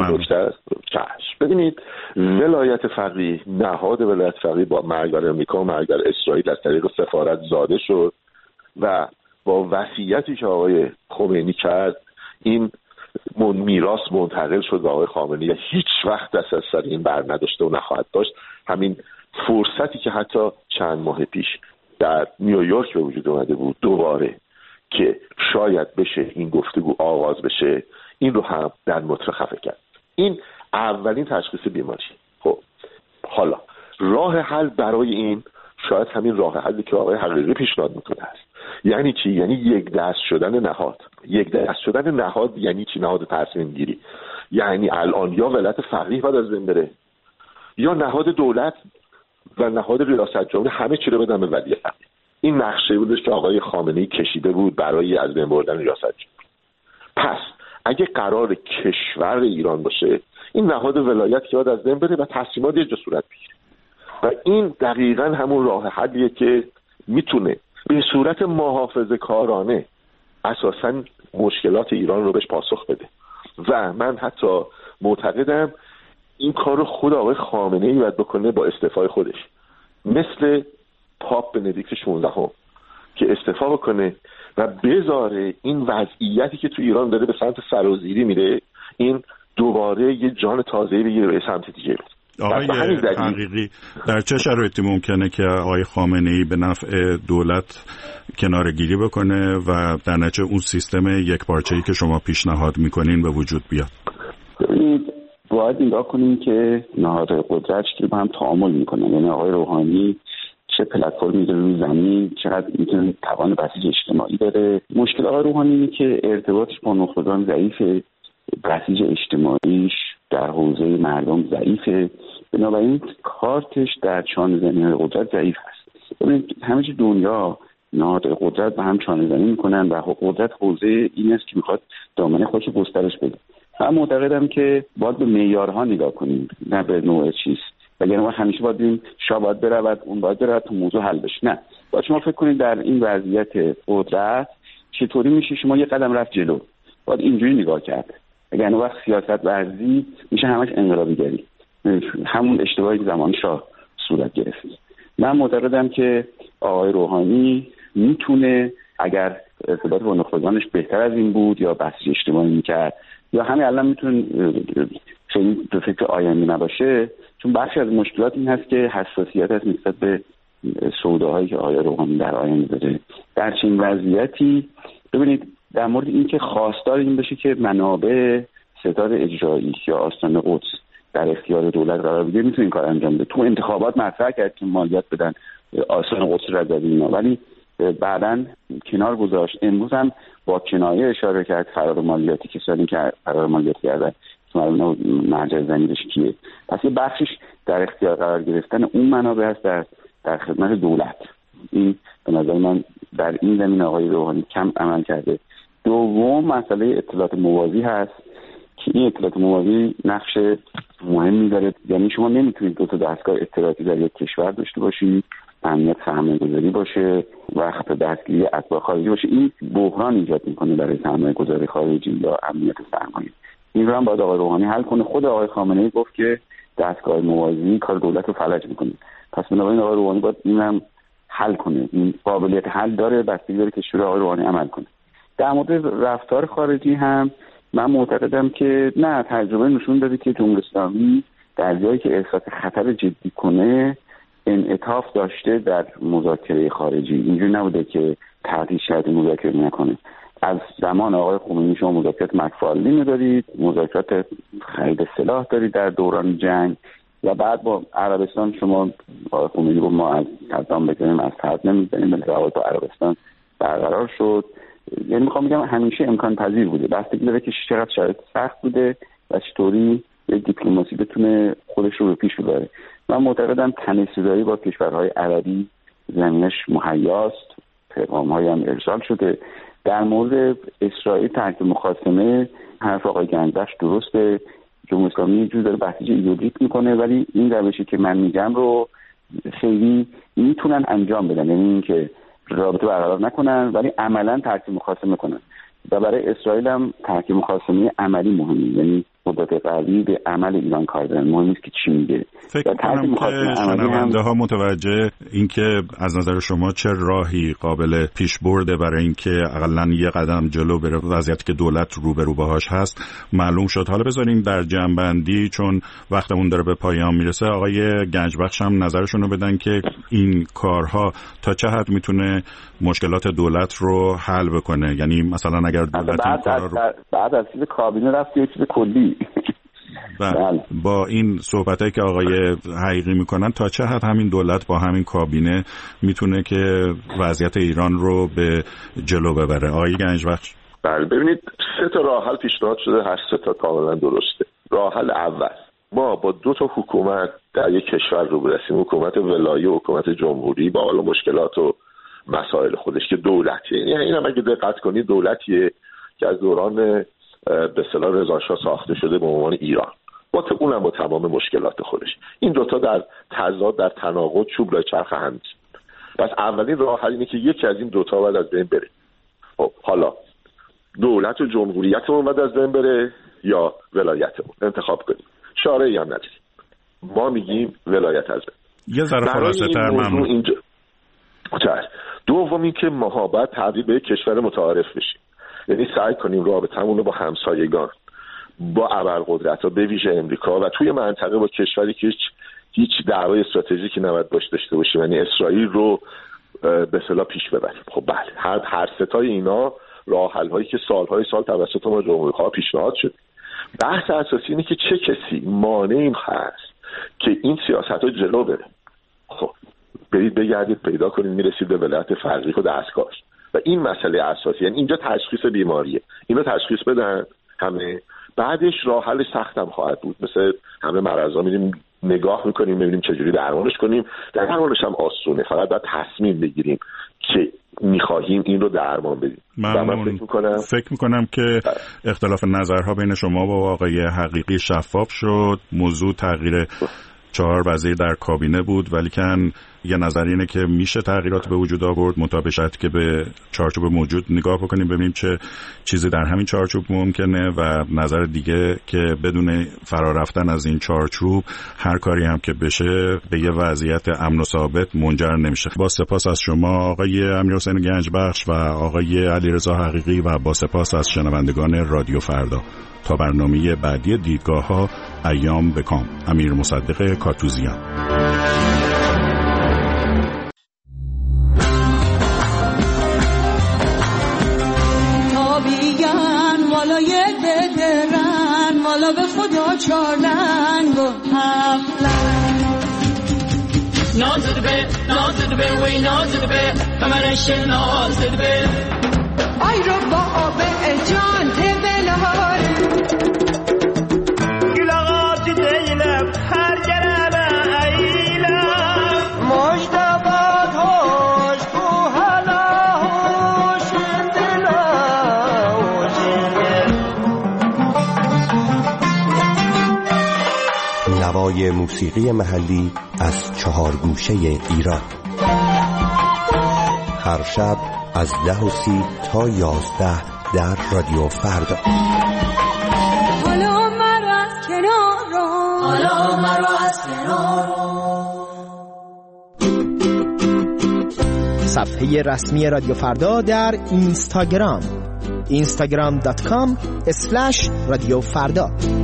S: ببینید ولایت فقیه، نهاد ولایت فقیه با مرگر آمریکا و مرگر اسرائیل از طریق سفارت زاده شد و با وصیتی که آقای خمینی کرد این میراث منتقل شد به آقای خامنه‌ای. هیچ وقت دست از سر این بر نداشته و نخواهد داشت. همین فرصتی که حتی چند ماه پیش در نیویورک به وجود اومده بود دوباره که شاید بشه این گفتگو آغاز بشه، این رو هم در مطلق خفه کرد. این اولین تشخیص بیماری. خب حالا راه حل برای این شاید همین راه حلی که آقای حقیقی پیشنهاد میکنه است. یعنی چی؟ یعنی یک دست شدن نهاد. یک دست شدن نهاد یعنی چی؟ نهاد تصمیم گیری. یعنی الان یا ولایت فقیه باید از بین بره یا نهاد دولت و نهاد ریاست جمهوری همه چی رو بدن به ولی فقیه. این نقشه بودش که آقای خامنه‌ای کشیده بود برای از بین بردن ریاست جمهوری. پس اگه قرار کشور ایران باشه، این نهاد ولایت که باید از بین بره و تصمیمات یه جا صورت بگیره. و این دقیقاً همون راه حلیه که میتونه به صورت محافظه‌کارانه اساساً مشکلات ایران رو بهش پاسخ بده. و من حتی معتقدم این کار رو خود آقای خامنه‌ای باید بکنه با استعفای خودش. مثل پاپ بندیکت 16 که استعفا بکنه و بذاره این وضعیتی که تو ایران داره به سمت سرازیری میره این دوباره یه جان تازه‌ای بگیره به سمت دیگه.
R: آقای حقیقی در چه شرایطی ممکنه که آقای خامنه‌ای به نفع دولت کناره‌گیری بکنه و در نتیجه اون سیستم یکپارچه‌ای که شما پیشنهاد میکنین به وجود بیاد؟
T: ببینید باید نگاه کنیم که نهادهای قدرت که با هم تعامل میکنن، یعنی آقای روحانی چه پلتفرمی داره روی زمین، چقدر میتونه توان بسیج اجتماعی داره. مشکل آقای روحانی اینه که ارتباطش با نخبگان ضعیفه، بسیج اجتماعیش در حوزه مردم ضعیفه، بنابراین کارتش در چانه زنی قدرت ضعیف هست. ببینید همه چی دنیا نهادهای قدرت با هم چانه زنی میکنن و قدرت حوزه این است که میخواد دامنه خودش گسترش بده. من معتقدم که باید به معیارها نگاه کنیم نه به نوع چیز، وگرنه ما همیشه باید بگیم شاه باید برود اون باید برود تو موضوع حل بشه. نه، باید شما فکر کنید در این وضعیت قدرت چطوری میشه شما یه قدم رفت جلو. باید اینجوری نگاه کرد، وگرنه وقت سیاست ورزی میشه همش انقلابیگری، همون اشتباهی که زمان شاه صورت گرفت. من معتقدم که آقای روحانی میتونه اگر ارتباط با نخبگانش بهتر از این بود یا بحث اجتماعی میکرد یا همین الان میتونه خیلی به فکر آینده نباشه، چون بخشی از مشکلات این هست که حساسیت هست نسبت به سوداهایی که آقای روحانی در آینده داره. در چنین وضعیتی ببینید در مورد این که خواستار این بشه که منابع ستاد اجرایی یا آستان قدس در اختیار دولت قرار بگیره، میتونه این کار انجام بده. تو انتخابات مطرح کرد که مالیات بدن آستان قدس را دادن اینا، ولی بعداً کنار گذاشت. امروز هم با کنایه اشاره کرد فرار مالیاتی که سالی که فرار مالیات کردن معلومه مرجع زمینش کیه. پس یه بخشش در اختیار قرار گرفتن اون منابع هست در خدمت دولت. این به نظر من در این زمینه آقای روحانی کم عمل کرده. دوم مسئله اطلاعات موازی هست که این اطلاعات موازی نقش مهمی داره. یعنی شما نمیتونید دو تا دستگاه اطلاعاتی در یک کشور داشته باشید، امنیت سرمایه‌گذاری باشه، وقت دستگیری اتباع خارجی باشه. این بحران ایجاد میکنه برای سرمایه‌گذاری خارجی یا امنیت سرمایه. این رو هم باید آقای روحانی حل کنه. خود آقای خامنه‌ای گفت که دستگاه موازی کار دولت رو فلج میکنه. پس بنابراین آقای روحانی باید این هم حل کنه. این قابلیت حل داره، بستگی داره که شورای آقای روحانی عمل کنه. در مورد رفتار خارجی هم من معتقدم که نه، تجربه نشون داده که جمهوری اسلامی در جایی که احساس خطر جدی کنه انعطاف داشته در مذاکره خارجی. اینجوری نبوده که تعطیل شرط مذاکره نکنه. از زمان آقای خمینی شما مذاکرات مکفالین دارید، مذاکرات خرید سلاح دارید در دوران جنگ، و بعد با عربستان شما آقای خمینی رو ما از صدام بگیریم از صد نمی‌زنیم، روابط با عربستان برقرار شد. یعنی میخوام بگم همیشه امکان پذیر بوده، بستگی داره که چقدر شرایط سخت بوده و چطوری یک دیپلماسی بتونه خودش رو به پیش ببره. من معتقدم تنش‌زایی با کشورهای عربی زمینش مهیاست، پیغام‌هایی هم ارسال شده. در مورد اسرائیل تحت مخاصمه حرف آقای گنجبخش درسته، جمهوری اسلامی یه جور داره بسیج ایدئولوژیک میکنه، ولی این روشی که من میگم رو خیلی میتونن انجام بدن، یعنی اینکه رابطه برقرار نکنن ولی عملا تحت مخاصمه کنن. و برای اسرائیل هم تحت مخاصمه عملی مهمه، یعنی قدرت غربی به عمل ایران کار دارن، مهم نیست که چی میگه.
R: فکر کنم که شنونده ها متوجه این که از نظر شما چه راهی قابل پیش برده برای اینکه اقلا یه قدم جلو بره وضعیتی که دولت روبرو باهاش هست معلوم شد. حالا بذاریم در جنبندی، چون وقتمون داره به پایان میرسه، آقای گنجبخش هم نظرشون رو بدن که این کارها تا چه حد میتونه مشکلات دولت رو حل بکنه. یعنی مثلا اگر دولت این کارا رو
T: بعد از چیز کابینه رفت یه چیز کلی
R: با این صحبتایی که آقای حقیقی میکنن تا چه حد همین دولت با همین کابینه میتونه که وضعیت ایران رو به جلو ببره؟ آقای گنجبخش.
S: بله، ببینید 3 راه حل پیشنهاد شده، هر 3 کاملا درسته. راه حل اول، ما با 2 حکومت در یک کشور رو برسیم، حکومت ولایی و حکومت جمهوری با حال مشکلات و مسائل خودش که دولتیه. یعنی اینم اگه دقت کنید دولتیه که از دوران به اصطلاح رضا شاه ساخته شده به عنوان ایران، اونم با تمام مشکلات خودش. این 2 در تضاد، در تناقض، چوب لای چرخ هم نیست. پس اولین راه حل اینه که یکی از این 2 باید از بین بره. خب حالا دولت و جمهوریتمون باید از بین بره یا ولایتمون، انتخاب کنیم. شارعی هم نداریم. ما میگیم ولایت از بین.
R: یه ذره خلاصه‌تر ممنون.
S: اینجا دوم این که ما باید تبدیل به کشور متعارف بشیم، یعنی سعی کنیم رابطمون رو با همسایگان، با ابرقدرت‌ها به ویژه امریکا و توی منطقه با کشوری که هیچ دعوای استراتژیکی نباید باش داشته باشیم، یعنی اسرائیل رو به اصطلاح پیش ببریم. خب بله، هر ستای اینا راه حل هایی که سالهای سال توسط ما جمهوری‌خواه پیشنهاد شد. بحث اساسی اینه که چه کسی مانع این هست که این سیاست‌ها جلو بره. خب برید بگردید پیدا کنید میرسید به ولایت فرقی و دستگاهش و این مسئله اساسی، یعنی اینجا تشخیص بیماریه، اینو تشخیص بدن همه، بعدش راه حل سختم خواهد بود. مثل همه مرضا میریم نگاه میکنیم ببینیم چجوری درمانش کنیم، درمانش هم آسونه، فقط باید تصمیم بگیریم که میخواهیم این رو درمان بدیم.
R: من فکر میکنم که اختلاف نظرها بین شما و آقای حقیقی شفاف شد. موضوع تغییر 4 وزیر در کابینه بود، ولی کن یه نظر اینه که میشه تغییرات به وجود آورد، مطابقت که به چارچوب موجود نگاه بکنیم ببینیم چه چیزی در همین چارچوب ممکنه و نظر دیگه که بدون فرار رفتن از این چارچوب هر کاری هم که بشه به یه وضعیت امن و ثابت منجر نمیشه. با سپاس از شما آقای امیرحسین گنجبخش و آقای علیرضا حقیقی و با سپاس از شنوندگان رادیو فردا. تا برنامه بعدی دیدگاه‌ها، ایام بکام. امیر مصدق کاتوزیان.
U: والا یک بدرن والا به خدا 4 لنگ و 7 لنگ نازد به وی نازد به کمرش نازد به آی رو با آب جان تبلهار گلاغات دیلم هر جرم ایلم مجدبات هاش کو هلا هوش دلا
V: نوای موسیقی محلی از 4 گوشه ایران، هر شب از 10:30 تا 11 در رادیو فردا.
U: حالا مرا از کنار
I: صفحه رسمی رادیو فردا در اینستاگرام instagram.com/رادیو فردا.